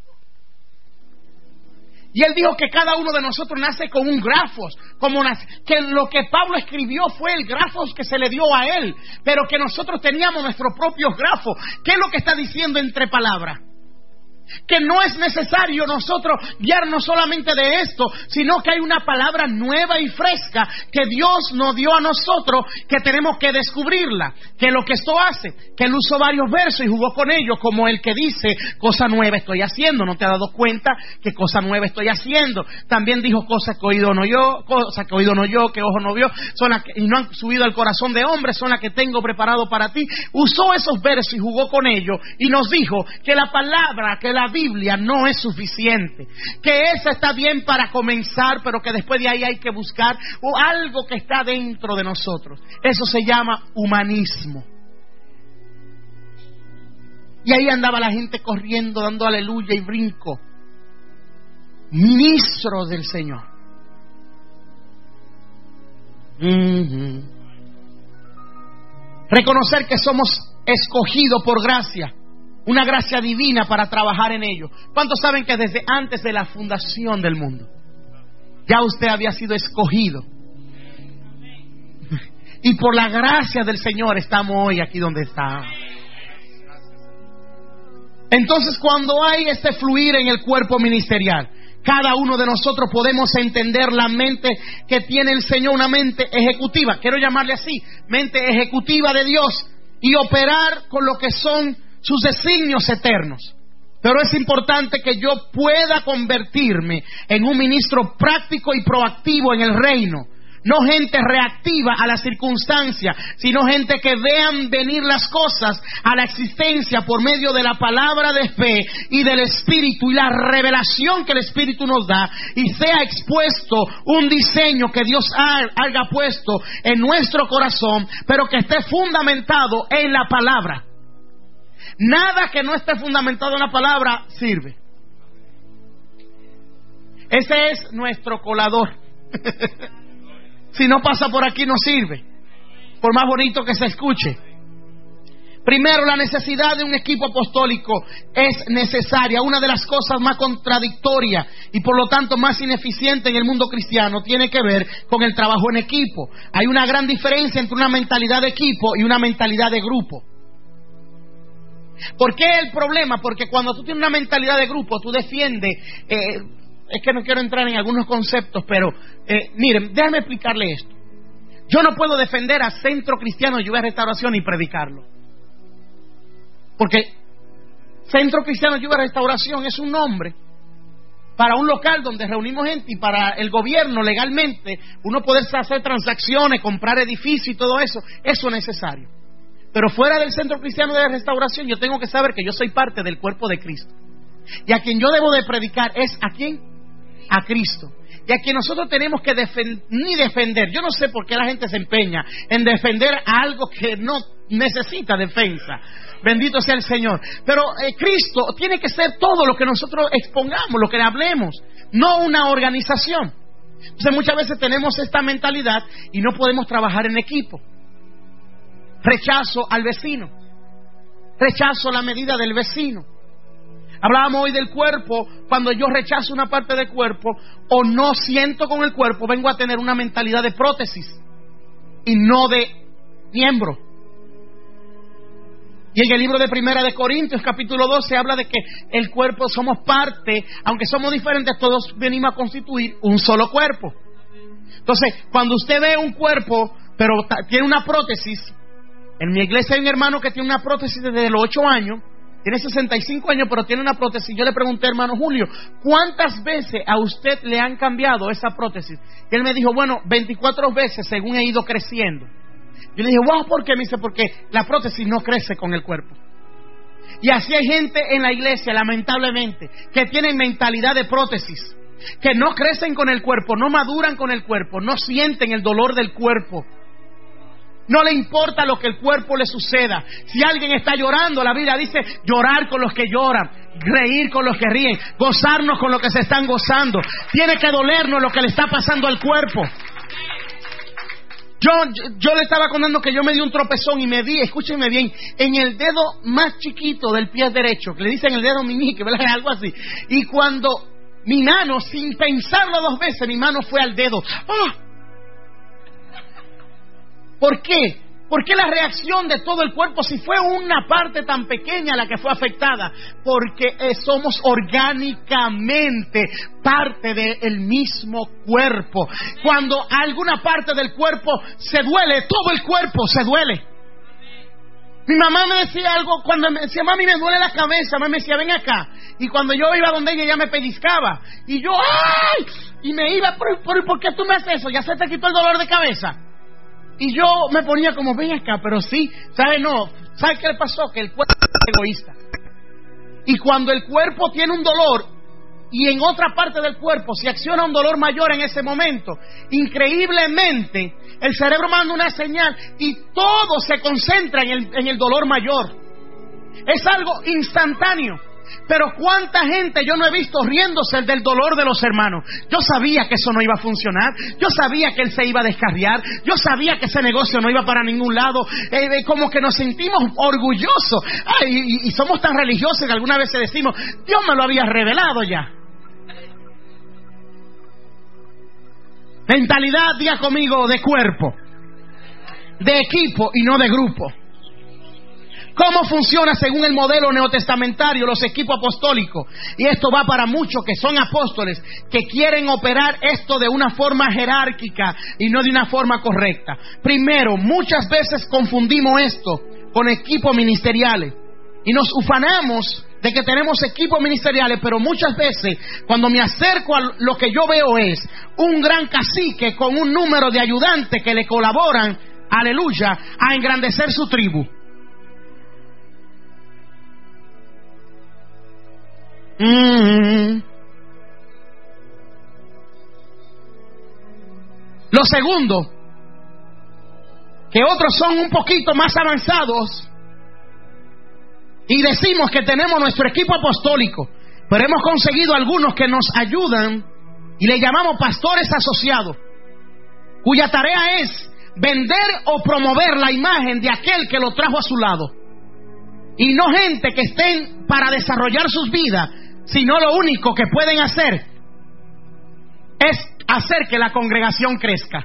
Y él dijo que cada uno de nosotros nace con un grafos, que lo que Pablo escribió fue el grafos que se le dio a él, pero que nosotros teníamos nuestros propios grafos. ¿Qué es lo que está diciendo entre palabras? Que no es necesario nosotros guiarnos solamente de esto, sino que hay una palabra nueva y fresca que Dios nos dio a nosotros, que tenemos que descubrirla. Que lo que esto hace, que él usó varios versos y jugó con ellos, como el que dice, cosa nueva estoy haciendo. ¿No te has dado cuenta que cosa nueva estoy haciendo? También dijo, cosas que oído no yo, que ojo no vio, son las que, y no han subido al corazón de hombre, son las que tengo preparado para ti. Usó esos versos y jugó con ellos, y nos dijo que la palabra, que la Biblia no es suficiente, que esa está bien para comenzar, pero que después de ahí hay que buscar algo que está dentro de nosotros. Eso se llama humanismo. Y ahí andaba la gente corriendo, dando aleluya y brinco. Ministros del Señor. Reconocer que somos escogidos por gracia, una gracia divina para trabajar en ello. ¿Cuántos saben que desde antes de la fundación del mundo ya usted había sido escogido? Y por la gracia del Señor estamos hoy aquí donde estamos. Entonces, cuando hay este fluir en el cuerpo ministerial, cada uno de nosotros podemos entender la mente que tiene el Señor, una mente ejecutiva, quiero llamarle así, mente ejecutiva de Dios, y operar con lo que son sus designios eternos. Pero es importante que yo pueda convertirme en un ministro práctico y proactivo en el reino. No gente reactiva a las circunstancias, sino gente que vean venir las cosas a la existencia por medio de la palabra de fe y del Espíritu y la revelación que el Espíritu nos da, y sea expuesto un diseño que Dios haya puesto en nuestro corazón, pero que esté fundamentado en la palabra. Nada que no esté fundamentado en la palabra sirve. Ese es nuestro colador. Si no pasa por aquí no sirve, por más bonito que se escuche. Primero, la necesidad de un equipo apostólico es necesaria. Una de las cosas más contradictorias y por lo tanto más ineficiente en el mundo cristiano tiene que ver con el trabajo en equipo. Hay una gran diferencia entre una mentalidad de equipo y una mentalidad de grupo. ¿Por qué el problema? Porque cuando tú tienes una mentalidad de grupo, tú defiendes, es que no quiero entrar en algunos conceptos, pero miren, déjame explicarle esto. Yo no puedo defender a Centro Cristiano Lluvia de Restauración y predicarlo, porque Centro Cristiano Lluvia de Restauración es un nombre para un local donde reunimos gente, y para el gobierno legalmente uno poder hacer transacciones, comprar edificios y todo eso, eso es necesario. Pero fuera del Centro Cristiano de Restauración, yo tengo que saber que yo soy parte del cuerpo de Cristo. Y a quien yo debo de predicar es ¿a quién? A Cristo. Y a quien nosotros tenemos que defender. Yo no sé por qué la gente se empeña en defender a algo que no necesita defensa. Bendito sea el Señor. Pero Cristo tiene que ser todo lo que nosotros expongamos, lo que hablemos, no una organización. Entonces muchas veces tenemos esta mentalidad y no podemos trabajar en equipo. Rechazo al vecino, rechazo la medida del vecino. Hablábamos hoy del cuerpo. Cuando yo rechazo una parte del cuerpo o no siento con el cuerpo, vengo a tener una mentalidad de prótesis y no de miembro. Y en el libro de Primera de Corintios, capítulo 12, habla de que el cuerpo somos parte, aunque somos diferentes, todos venimos a constituir un solo cuerpo. Entonces, cuando usted ve un cuerpo, pero tiene una prótesis, en mi iglesia hay un hermano que tiene una prótesis desde los 8 años, tiene 65 años, pero tiene una prótesis. Yo le pregunté, hermano Julio, ¿cuántas veces a usted le han cambiado esa prótesis? Y él me dijo, bueno, 24 veces según he ido creciendo. Yo le dije, wow, ¿por qué? Me dice, porque la prótesis no crece con el cuerpo. Y así hay gente en la iglesia, lamentablemente, que tienen mentalidad de prótesis, que no crecen con el cuerpo, no maduran con el cuerpo, no sienten el dolor del cuerpo. No le importa lo que el cuerpo le suceda. Si alguien está llorando, la Biblia dice llorar con los que lloran, reír con los que ríen, gozarnos con los que se están gozando. Tiene que dolernos lo que le está pasando al cuerpo. Yo le estaba contando que yo me di un tropezón y me di, escúchenme bien, en el dedo más chiquito del pie derecho, que le dicen el dedo meñique, ¿verdad? Algo así. Y cuando mi mano, sin pensarlo 2 veces, mi mano fue al dedo. ¡Ah! ¿Por qué? ¿Por qué la reacción de todo el cuerpo si fue una parte tan pequeña la que fue afectada? Porque somos orgánicamente parte del mismo cuerpo. Cuando alguna parte del cuerpo se duele, todo el cuerpo se duele. Mi mamá me decía algo, cuando me decía, mami, me duele la cabeza, me decía, ven acá. Y cuando yo iba donde ella me pellizcaba. Y yo, ¡ay! Y me iba, ¿por qué tú me haces eso? ¿Ya se te quitó el dolor de cabeza? Y yo me ponía como, ven acá, pero sí, ¿sabes? No, ¿sabes qué le pasó? Que el cuerpo es egoísta. Y cuando el cuerpo tiene un dolor y en otra parte del cuerpo se acciona un dolor mayor en ese momento, increíblemente el cerebro manda una señal y todo se concentra en el dolor mayor. Es algo instantáneo. Pero cuánta gente yo no he visto riéndose del dolor de los hermanos. Yo sabía que eso no iba a funcionar. Yo sabía que él se iba a descarriar. Yo sabía que ese negocio no iba para ningún lado. Como que nos sentimos orgullosos. Y somos tan religiosos que alguna vez decimos, Dios me lo había revelado ya. Mentalidad, diga conmigo, de cuerpo, de equipo y no de grupo. ¿Cómo funciona según el modelo neotestamentario los equipos apostólicos? Y esto va para muchos que son apóstoles, que quieren operar esto de una forma jerárquica y no de una forma correcta. Primero, muchas veces confundimos esto con equipos ministeriales y nos ufanamos de que tenemos equipos ministeriales, pero muchas veces cuando me acerco a lo que yo veo es un gran cacique con un número de ayudantes que le colaboran, aleluya, a engrandecer su tribu. Lo segundo, que otros son un poquito más avanzados y decimos que tenemos nuestro equipo apostólico, pero hemos conseguido algunos que nos ayudan y le llamamos pastores asociados, cuya tarea es vender o promover la imagen de aquel que lo trajo a su lado, y no gente que estén para desarrollar sus vidas, sino lo único que pueden hacer es hacer que la congregación crezca.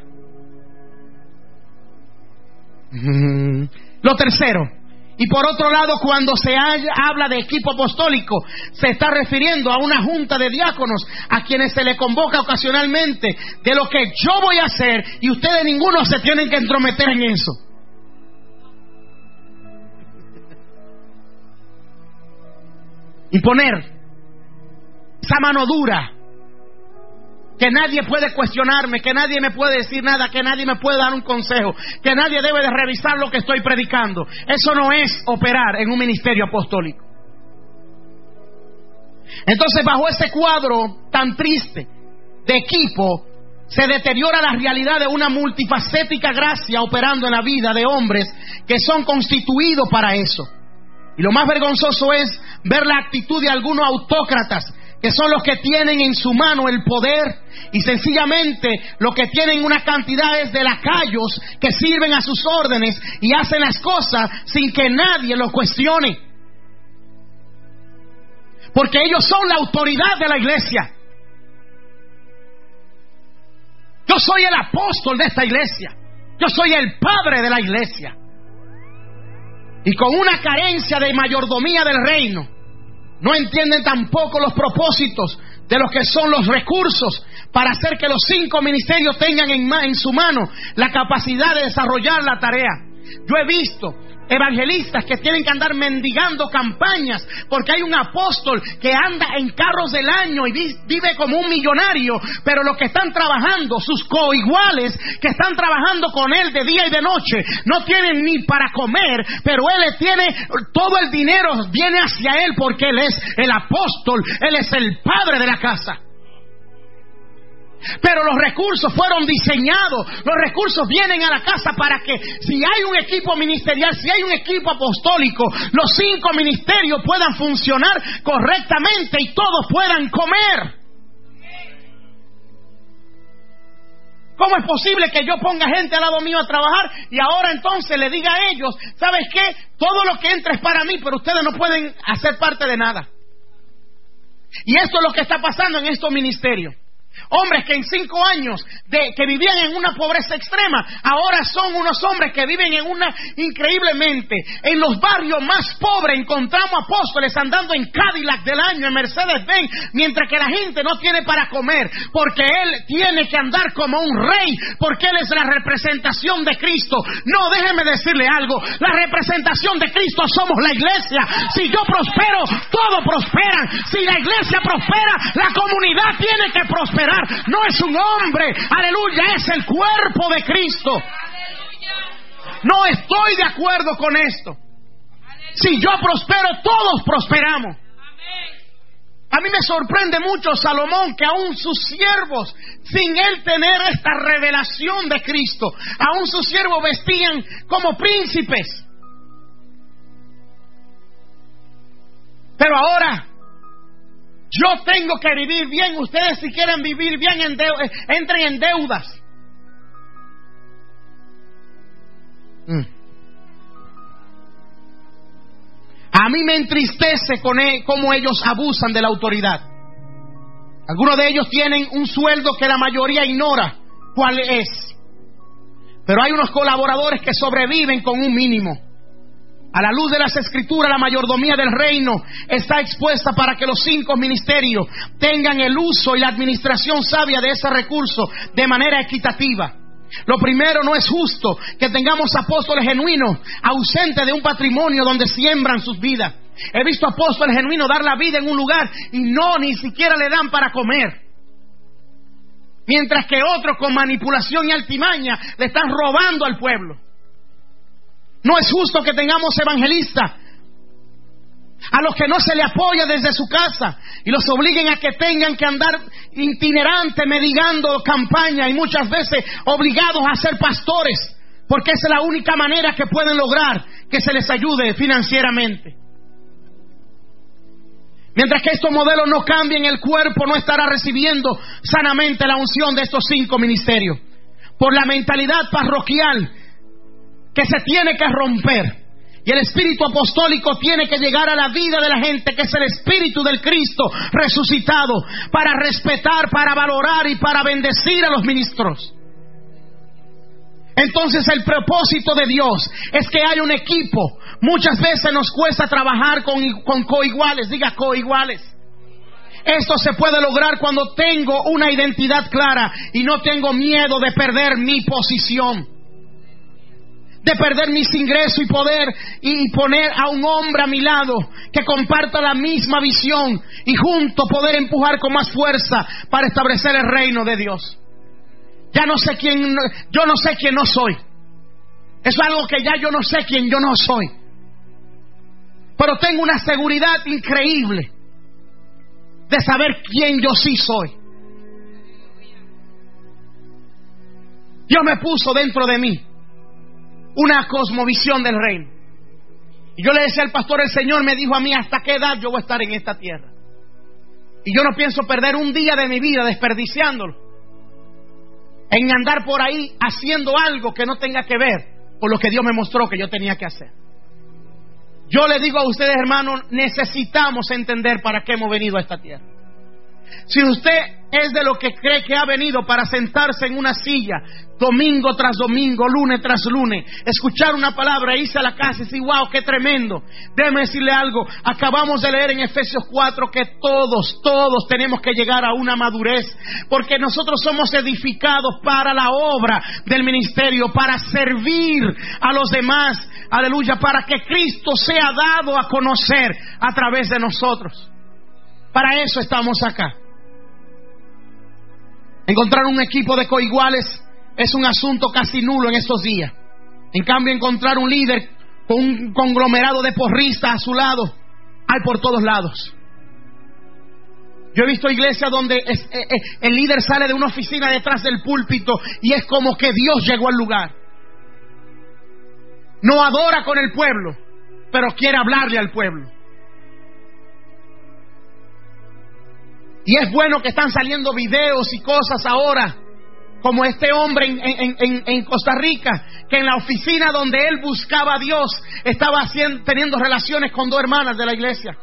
Lo tercero, y por otro lado, cuando se habla de equipo apostólico, se está refiriendo a una junta de diáconos a quienes se le convoca ocasionalmente de lo que yo voy a hacer y ustedes ninguno se tienen que entrometer en eso. Y poner esa mano dura, que nadie puede cuestionarme, que nadie me puede decir nada, que nadie me puede dar un consejo, que nadie debe de revisar lo que estoy predicando. Eso no es operar en un ministerio apostólico. Entonces, bajo ese cuadro tan triste de equipo, se deteriora la realidad de una multifacética gracia operando en la vida de hombres que son constituidos para eso. Y lo más vergonzoso es ver la actitud de algunos autócratas, que son los que tienen en su mano el poder y sencillamente lo que tienen una cantidad es de lacayos que sirven a sus órdenes y hacen las cosas sin que nadie los cuestione. porque ellos son la autoridad de la iglesia. Yo soy el apóstol de esta iglesia. Yo soy el padre de la iglesia. Y con una carencia de mayordomía del reino, no entienden tampoco los propósitos de lo que son los recursos para hacer que los 5 ministerios tengan en su mano la capacidad de desarrollar la tarea. Yo he visto evangelistas que tienen que andar mendigando campañas porque hay un apóstol que anda en carros del año y vive como un millonario, pero los que están trabajando, sus coiguales que están trabajando con él de día y de noche, no tienen ni para comer, pero él tiene todo el dinero, viene hacia él porque él es el apóstol, él es el padre de la casa. Pero los recursos fueron diseñados, los recursos vienen a la casa para que si hay un equipo ministerial, si hay un equipo apostólico, los 5 ministerios puedan funcionar correctamente y todos puedan comer. ¿Cómo es posible que yo ponga gente al lado mío a trabajar y ahora entonces le diga a ellos, ¿sabes qué? Todo lo que entra es para mí, pero ustedes no pueden hacer parte de nada? Y esto es lo que está pasando en estos ministerios. Hombres que en 5 años que vivían en una pobreza extrema, ahora son unos hombres que viven en una increíblemente. En los barrios más pobres encontramos apóstoles andando en Cadillac del año, en Mercedes-Benz, mientras que la gente no tiene para comer, porque él tiene que andar como un rey, porque él es la representación de Cristo. No, déjeme decirle algo, la representación de Cristo somos la iglesia. Si yo prospero, todos prosperan. Si la iglesia prospera, la comunidad tiene que prosperar. No es un hombre, aleluya, es el cuerpo de Cristo. No estoy de acuerdo con esto. Si yo prospero, todos prosperamos. A mí me sorprende mucho Salomón, que aún sus siervos, sin él tener esta revelación de Cristo, aún sus siervos vestían como príncipes. Pero ahora yo tengo que vivir bien. Ustedes, si quieren vivir bien, entren en deudas. A mí me entristece cómo ellos abusan de la autoridad. Algunos de ellos tienen un sueldo que la mayoría ignora cuál es. Pero hay unos colaboradores que sobreviven con un mínimo. A la luz de las Escrituras, la mayordomía del reino está expuesta para que los 5 ministerios tengan el uso y la administración sabia de ese recurso de manera equitativa. Lo primero, no es justo que tengamos apóstoles genuinos ausentes de un patrimonio donde siembran sus vidas. He visto apóstoles genuinos dar la vida en un lugar y ni siquiera le dan para comer. Mientras que otros con manipulación y altimaña le están robando al pueblo. No es justo que tengamos evangelistas a los que no se le apoya desde su casa y los obliguen a que tengan que andar itinerantes, mendigando campaña y muchas veces obligados a ser pastores, porque esa es la única manera que pueden lograr que se les ayude financieramente. Mientras que estos modelos no cambien, el cuerpo no estará recibiendo sanamente la unción de estos 5 ministerios. Por la mentalidad parroquial que se tiene que romper, y el espíritu apostólico tiene que llegar a la vida de la gente, que es el espíritu del Cristo resucitado, para respetar, para valorar y para bendecir a los ministros. Entonces el propósito de Dios es que haya un equipo. Muchas veces nos cuesta trabajar con coiguales. Diga coiguales. Esto se puede lograr cuando tengo una identidad clara y no tengo miedo de perder mi posición, de perder mis ingresos y poder y poner a un hombre a mi lado que comparta la misma visión y juntos poder empujar con más fuerza para establecer el reino de Dios. Yo no sé quién no soy. Eso es algo que ya yo no sé quién yo no soy. Pero tengo una seguridad increíble de saber quién yo sí soy. Dios me puso dentro de mí una cosmovisión del reino. Y yo le decía al pastor, el Señor me dijo a mí, ¿hasta qué edad yo voy a estar en esta tierra? Y yo no pienso perder un día de mi vida desperdiciándolo en andar por ahí haciendo algo que no tenga que ver con lo que Dios me mostró que yo tenía que hacer. Yo le digo a ustedes, hermanos, necesitamos entender para qué hemos venido a esta tierra. Si usted es de lo que cree que ha venido para sentarse en una silla domingo tras domingo, lunes tras lunes, escuchar una palabra e irse a la casa y decir, wow, qué tremendo, déjeme decirle algo. Acabamos de leer en Efesios 4 que todos tenemos que llegar a una madurez, porque nosotros somos edificados para la obra del ministerio, para servir a los demás, aleluya, para que Cristo sea dado a conocer a través de nosotros. Para eso estamos acá. Encontrar un equipo de coiguales es un asunto casi nulo en estos días. En cambio, encontrar un líder con un conglomerado de porristas a su lado, hay por todos lados. Yo he visto iglesias donde el líder sale de una oficina detrás del púlpito y es como que Dios llegó al lugar. No adora con el pueblo, pero quiere hablarle al pueblo. Y es bueno que están saliendo videos y cosas ahora, como este hombre en Costa Rica, que en la oficina donde él buscaba a Dios estaba teniendo relaciones con 2 hermanas de la iglesia.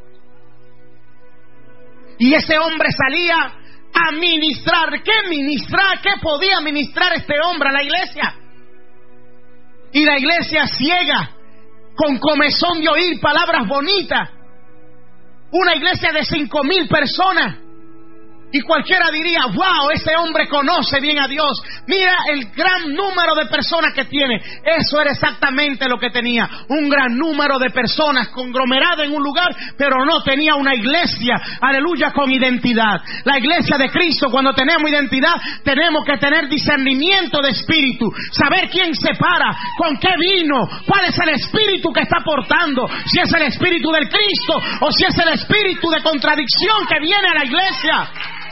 Y ese hombre salía a ministrar. ¿Qué ministrar? ¿Qué podía ministrar este hombre a la iglesia? Y la iglesia ciega, con comezón de oír palabras bonitas. Una iglesia de 5,000 personas. Y cualquiera diría, wow, ese hombre conoce bien a Dios. Mira el gran número de personas que tiene. Eso era exactamente lo que tenía. Un gran número de personas conglomeradas en un lugar, pero no tenía una iglesia, aleluya, con identidad. La iglesia de Cristo, cuando tenemos identidad, tenemos que tener discernimiento de espíritu. Saber quién se para, con qué vino, cuál es el espíritu que está portando. Si es el espíritu del Cristo o si es el espíritu de contradicción que viene a la iglesia.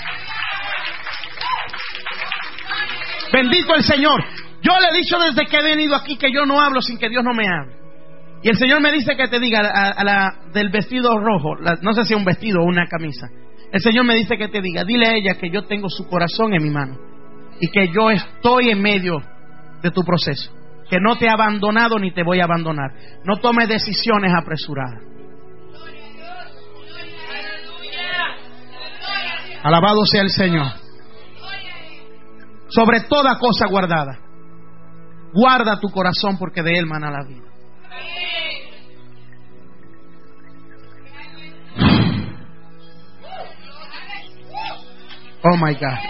Bendito el Señor. Yo le he dicho desde que he venido aquí que yo no hablo sin que Dios no me hable. Y el Señor me dice que te diga a la del vestido rojo, no sé si es un vestido o una camisa. El Señor me dice que te diga, dile a ella que yo tengo su corazón en mi mano y que yo estoy en medio de tu proceso, que no te he abandonado ni te voy a abandonar. No tomes decisiones apresuradas. Alabado sea el Señor. Sobre toda cosa guardada, guarda tu corazón, porque de él mana la vida. Oh my God.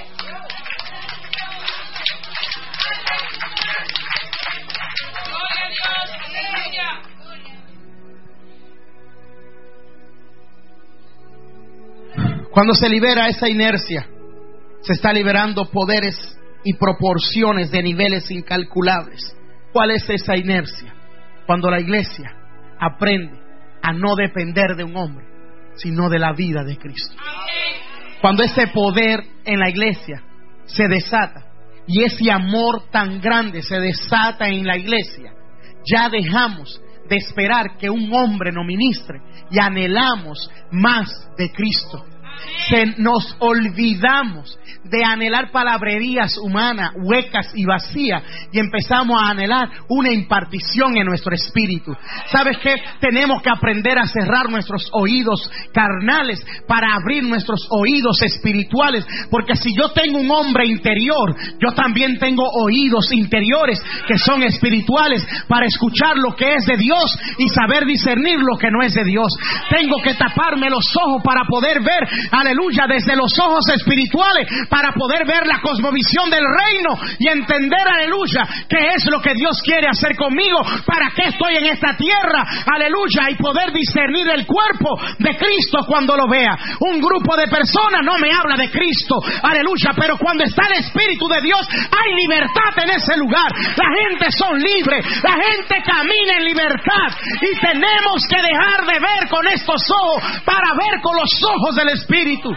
Cuando se libera esa inercia, se está liberando poderes y proporciones de niveles incalculables. ¿Cuál es esa inercia? Cuando la iglesia aprende a no depender de un hombre, sino de la vida de Cristo. Cuando ese poder en la iglesia se desata y ese amor tan grande se desata en la iglesia, ya dejamos de esperar que un hombre nos ministre y anhelamos más de Cristo. Nos olvidamos de anhelar palabrerías humanas, huecas y vacías, y empezamos a anhelar una impartición en nuestro espíritu. ¿Sabes qué? Tenemos que aprender a cerrar nuestros oídos carnales para abrir nuestros oídos espirituales, porque si yo tengo un hombre interior, yo también tengo oídos interiores que son espirituales para escuchar lo que es de Dios y saber discernir lo que no es de Dios. Tengo que taparme los ojos para poder ver, aleluya, desde los ojos espirituales, para poder ver la cosmovisión del reino y entender, aleluya, qué es lo que Dios quiere hacer conmigo, para qué estoy en esta tierra, aleluya, y poder discernir el cuerpo de Cristo cuando lo vea. Un grupo de personas no me habla de Cristo, aleluya, pero cuando está el Espíritu de Dios hay libertad en ese lugar. La gente son libres, la gente camina en libertad, y tenemos que dejar de ver con estos ojos para ver con los ojos del Espíritu.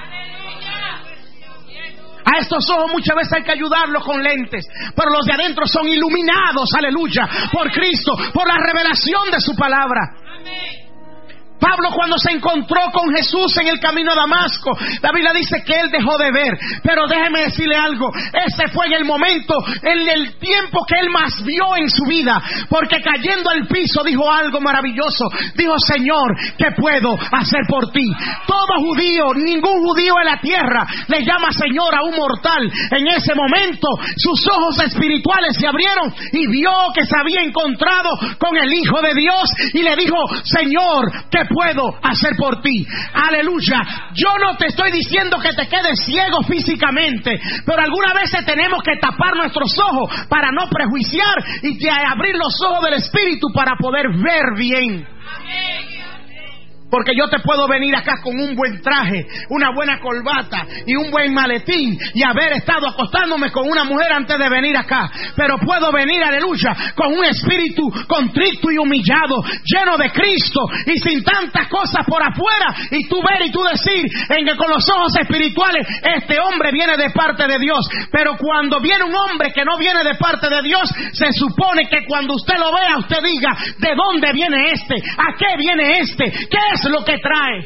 A estos ojos muchas veces hay que ayudarlos con lentes, pero los de adentro son iluminados, aleluya, por Cristo, por la revelación de su palabra. Pablo, cuando se encontró con Jesús en el camino a Damasco, la Biblia dice que él dejó de ver. Pero déjeme decirle algo, ese fue en el momento, en el tiempo que él más vio en su vida, porque cayendo al piso dijo algo maravilloso. Dijo: Señor, ¿qué puedo hacer por ti? Todo judío, ningún judío en la tierra le llama Señor a un mortal. En ese momento sus ojos espirituales se abrieron y vio que se había encontrado con el Hijo de Dios y le dijo: Señor, ¿qué puedo hacer por ti? Aleluya. Yo no te estoy diciendo que te quedes ciego físicamente, pero algunas veces tenemos que tapar nuestros ojos para no prejuiciar y abrir los ojos del Espíritu para poder ver bien. Porque yo te puedo venir acá con un buen traje, una buena corbata y un buen maletín y haber estado acostándome con una mujer antes de venir acá. Pero puedo venir, aleluya, con un espíritu contrito y humillado, lleno de Cristo y sin tantas cosas por afuera. Y tú ver y tú decir en que con los ojos espirituales, este hombre viene de parte de Dios. Pero cuando viene un hombre que no viene de parte de Dios, se supone que cuando usted lo vea, usted diga: ¿de dónde viene este? ¿A qué viene este? ¿Qué es lo que trae?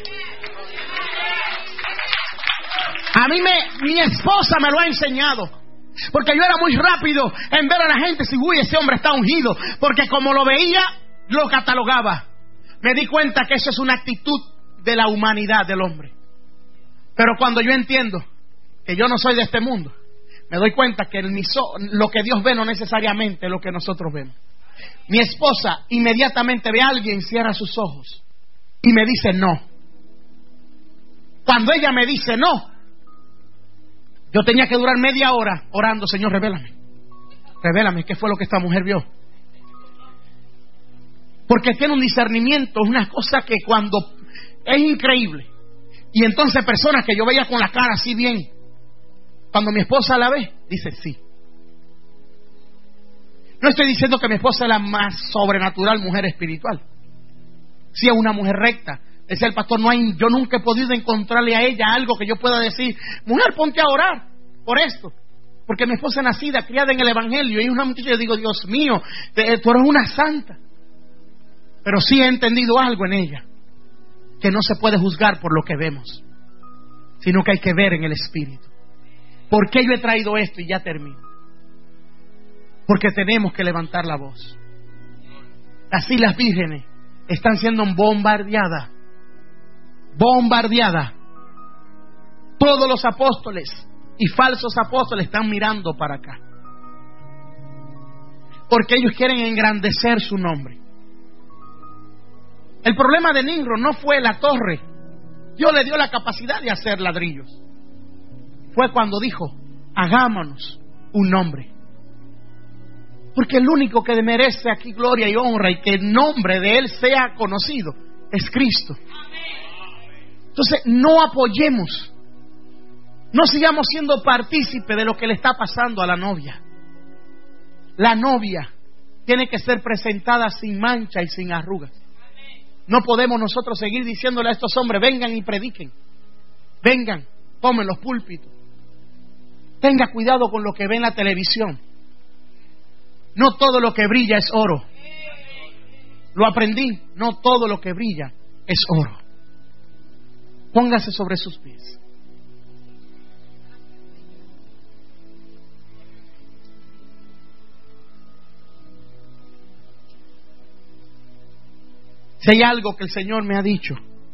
A mí mi esposa me lo ha enseñado, porque yo era muy rápido en ver a la gente si uy, ese hombre está ungido, porque como lo veía, lo catalogaba. Me di cuenta que eso es una actitud de la humanidad del hombre. Pero cuando yo entiendo que yo no soy de este mundo, me doy cuenta que lo que Dios ve no necesariamente es lo que nosotros vemos. Mi esposa inmediatamente ve a alguien, cierra sus ojos y me dice no. Cuando ella me dice no, yo tenía que durar media hora orando: Señor, revélame qué fue lo que esta mujer vio. Porque tiene un discernimiento, una cosa que cuando es increíble. Y entonces personas que yo veía con la cara así bien, cuando mi esposa la ve, dice sí. No estoy diciendo que mi esposa es la más sobrenatural mujer espiritual. Si es una mujer recta. Decía el pastor: yo nunca he podido encontrarle a ella algo que yo pueda decir: mujer, ponte a orar por esto. Porque mi esposa es nacida, criada en el Evangelio, y es una muchacha. Yo digo: Dios mío, tú eres una santa. Pero sí he entendido algo en ella, que no se puede juzgar por lo que vemos, sino que hay que ver en el Espíritu. ¿Por qué yo he traído esto? Y ya termino. Porque tenemos que levantar la voz. Así las vírgenes están siendo bombardeadas. Todos los apóstoles y falsos apóstoles están mirando para acá, porque ellos quieren engrandecer su nombre. El problema de Nimrod no fue la torre. Dios le dio la capacidad de hacer ladrillos. Fue cuando dijo: hagámonos un nombre. Porque el único que merece aquí gloria y honra y que el nombre de Él sea conocido es Cristo. Entonces no apoyemos, no sigamos siendo partícipes de lo que le está pasando a la novia. La novia tiene que ser presentada sin mancha y sin arrugas. No podemos nosotros seguir diciéndole a estos hombres: vengan y prediquen, vengan, tomen los púlpitos. Tenga cuidado con lo que ve en la televisión. No todo lo que brilla es oro. Lo aprendí. No todo lo que brilla es oro. Póngase sobre sus pies. Si hay algo que el Señor me ha dicho,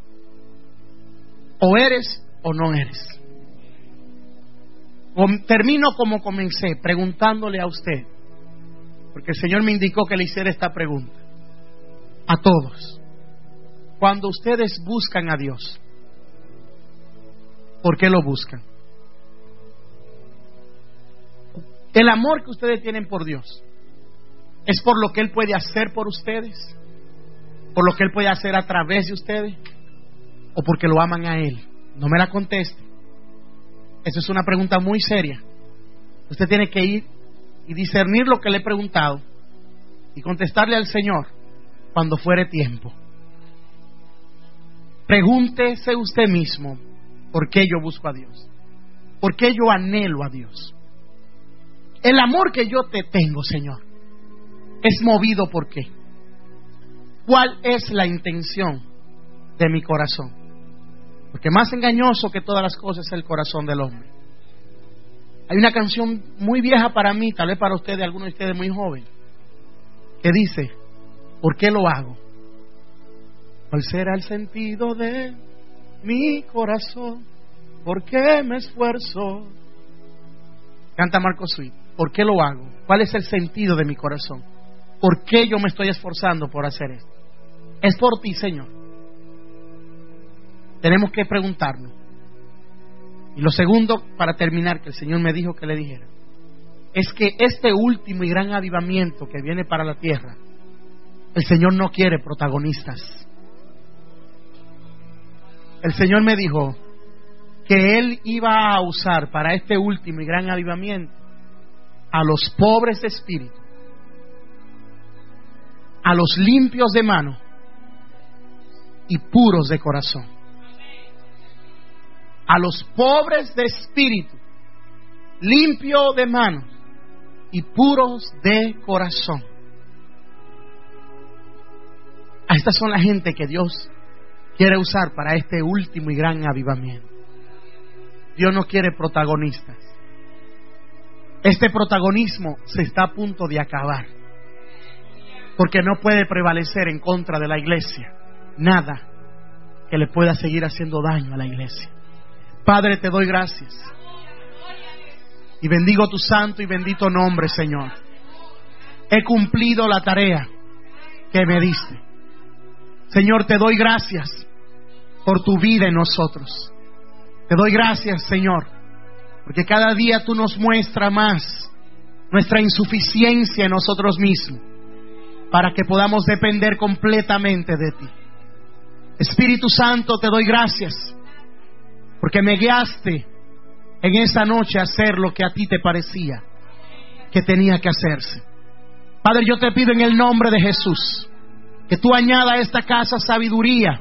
o eres o no eres. Termino como comencé, preguntándole a usted, porque el Señor me indicó que le hiciera esta pregunta a todos. Cuando ustedes buscan a Dios, ¿por qué lo buscan? El amor que ustedes tienen por Dios, ¿es por lo que Él puede hacer por ustedes? ¿Por lo que Él puede hacer a través de ustedes? ¿O porque lo aman a Él? No me la conteste. Esa es una pregunta muy seria. Usted tiene que ir y discernir lo que le he preguntado y contestarle al Señor cuando fuere tiempo. Pregúntese usted mismo: ¿por qué yo busco a Dios? ¿Por qué yo anhelo a Dios? El amor que yo te tengo, Señor, es movido ¿por qué? ¿Cuál es la intención de mi corazón. Porque más engañoso que todas las cosas es el corazón del hombre. Hay una canción muy vieja para mí, tal vez para ustedes, algunos de ustedes muy jóvenes, que dice: ¿por qué lo hago? ¿Cuál será el sentido de mi corazón? ¿Por qué me esfuerzo? Canta Marco Sweet. ¿Por qué lo hago? ¿Cuál es el sentido de mi corazón? ¿Por qué yo me estoy esforzando por hacer esto? Es por ti, Señor. Tenemos que preguntarnos. Y lo segundo, para terminar, que el Señor me dijo que le dijera, es que este último y gran avivamiento que viene para la tierra, el Señor no quiere protagonistas. El Señor me dijo que Él iba a usar para este último y gran avivamiento a los pobres de espíritu, a los limpios de mano y puros de corazón. A los pobres de espíritu, limpio de mano y puros de corazón. A estas son la gente que Dios quiere usar para este último y gran avivamiento. Dios no quiere protagonistas. Este protagonismo se está a punto de acabar, porque no puede prevalecer en contra de la iglesia nada que le pueda seguir haciendo daño a la iglesia. Padre, te doy gracias y bendigo tu santo y bendito nombre, Señor. He cumplido la tarea que me diste. Señor, te doy gracias por tu vida en nosotros. Te doy gracias, Señor, porque cada día tú nos muestras más nuestra insuficiencia en nosotros mismos, para que podamos depender completamente de ti. Espíritu Santo, te doy gracias porque me guiaste en esta noche a hacer lo que a ti te parecía que tenía que hacerse. Padre, yo te pido en el nombre de Jesús que tú añada a esta casa sabiduría,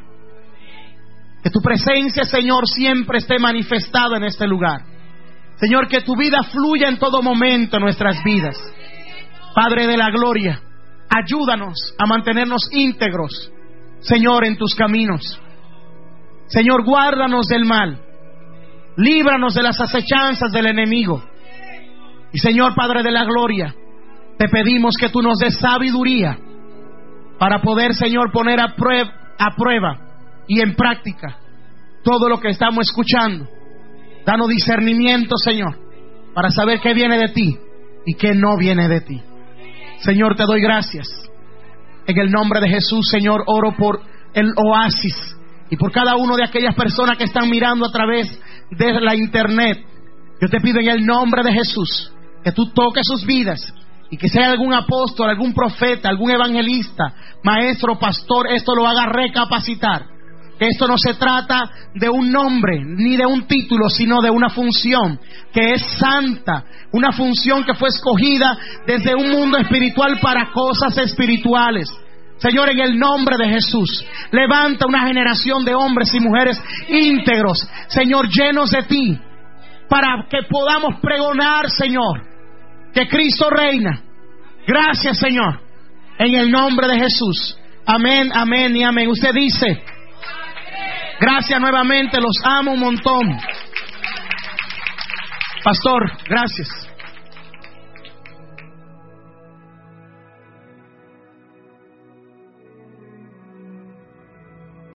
que tu presencia, Señor, siempre esté manifestada en este lugar. Señor, que tu vida fluya en todo momento en nuestras vidas. Padre de la gloria, ayúdanos a mantenernos íntegros, Señor, en tus caminos. Señor, guárdanos del mal, líbranos de las acechanzas del enemigo. Y Señor, Padre de la gloria, te pedimos que tú nos des sabiduría para poder, Señor, poner a prueba y en práctica todo lo que estamos escuchando. Danos discernimiento, Señor, para saber qué viene de ti y qué no viene de ti. Señor, te doy gracias. En el nombre de Jesús, Señor, oro por el oasis y por cada uno de aquellas personas que están mirando a través de la internet. Yo te pido en el nombre de Jesús que tú toques sus vidas y que sea algún apóstol, algún profeta, algún evangelista, maestro, pastor, esto lo haga recapacitar. Que esto no se trata de un nombre ni de un título, sino de una función que es santa, una función que fue escogida desde un mundo espiritual para cosas espirituales. Señor, en el nombre de Jesús, levanta una generación de hombres y mujeres íntegros, Señor, llenos de ti, para que podamos pregonar, Señor, que Cristo reina. Gracias, Señor, en el nombre de Jesús. Amén, amén y amén. Usted dice: gracias nuevamente, los amo un montón. Pastor, gracias.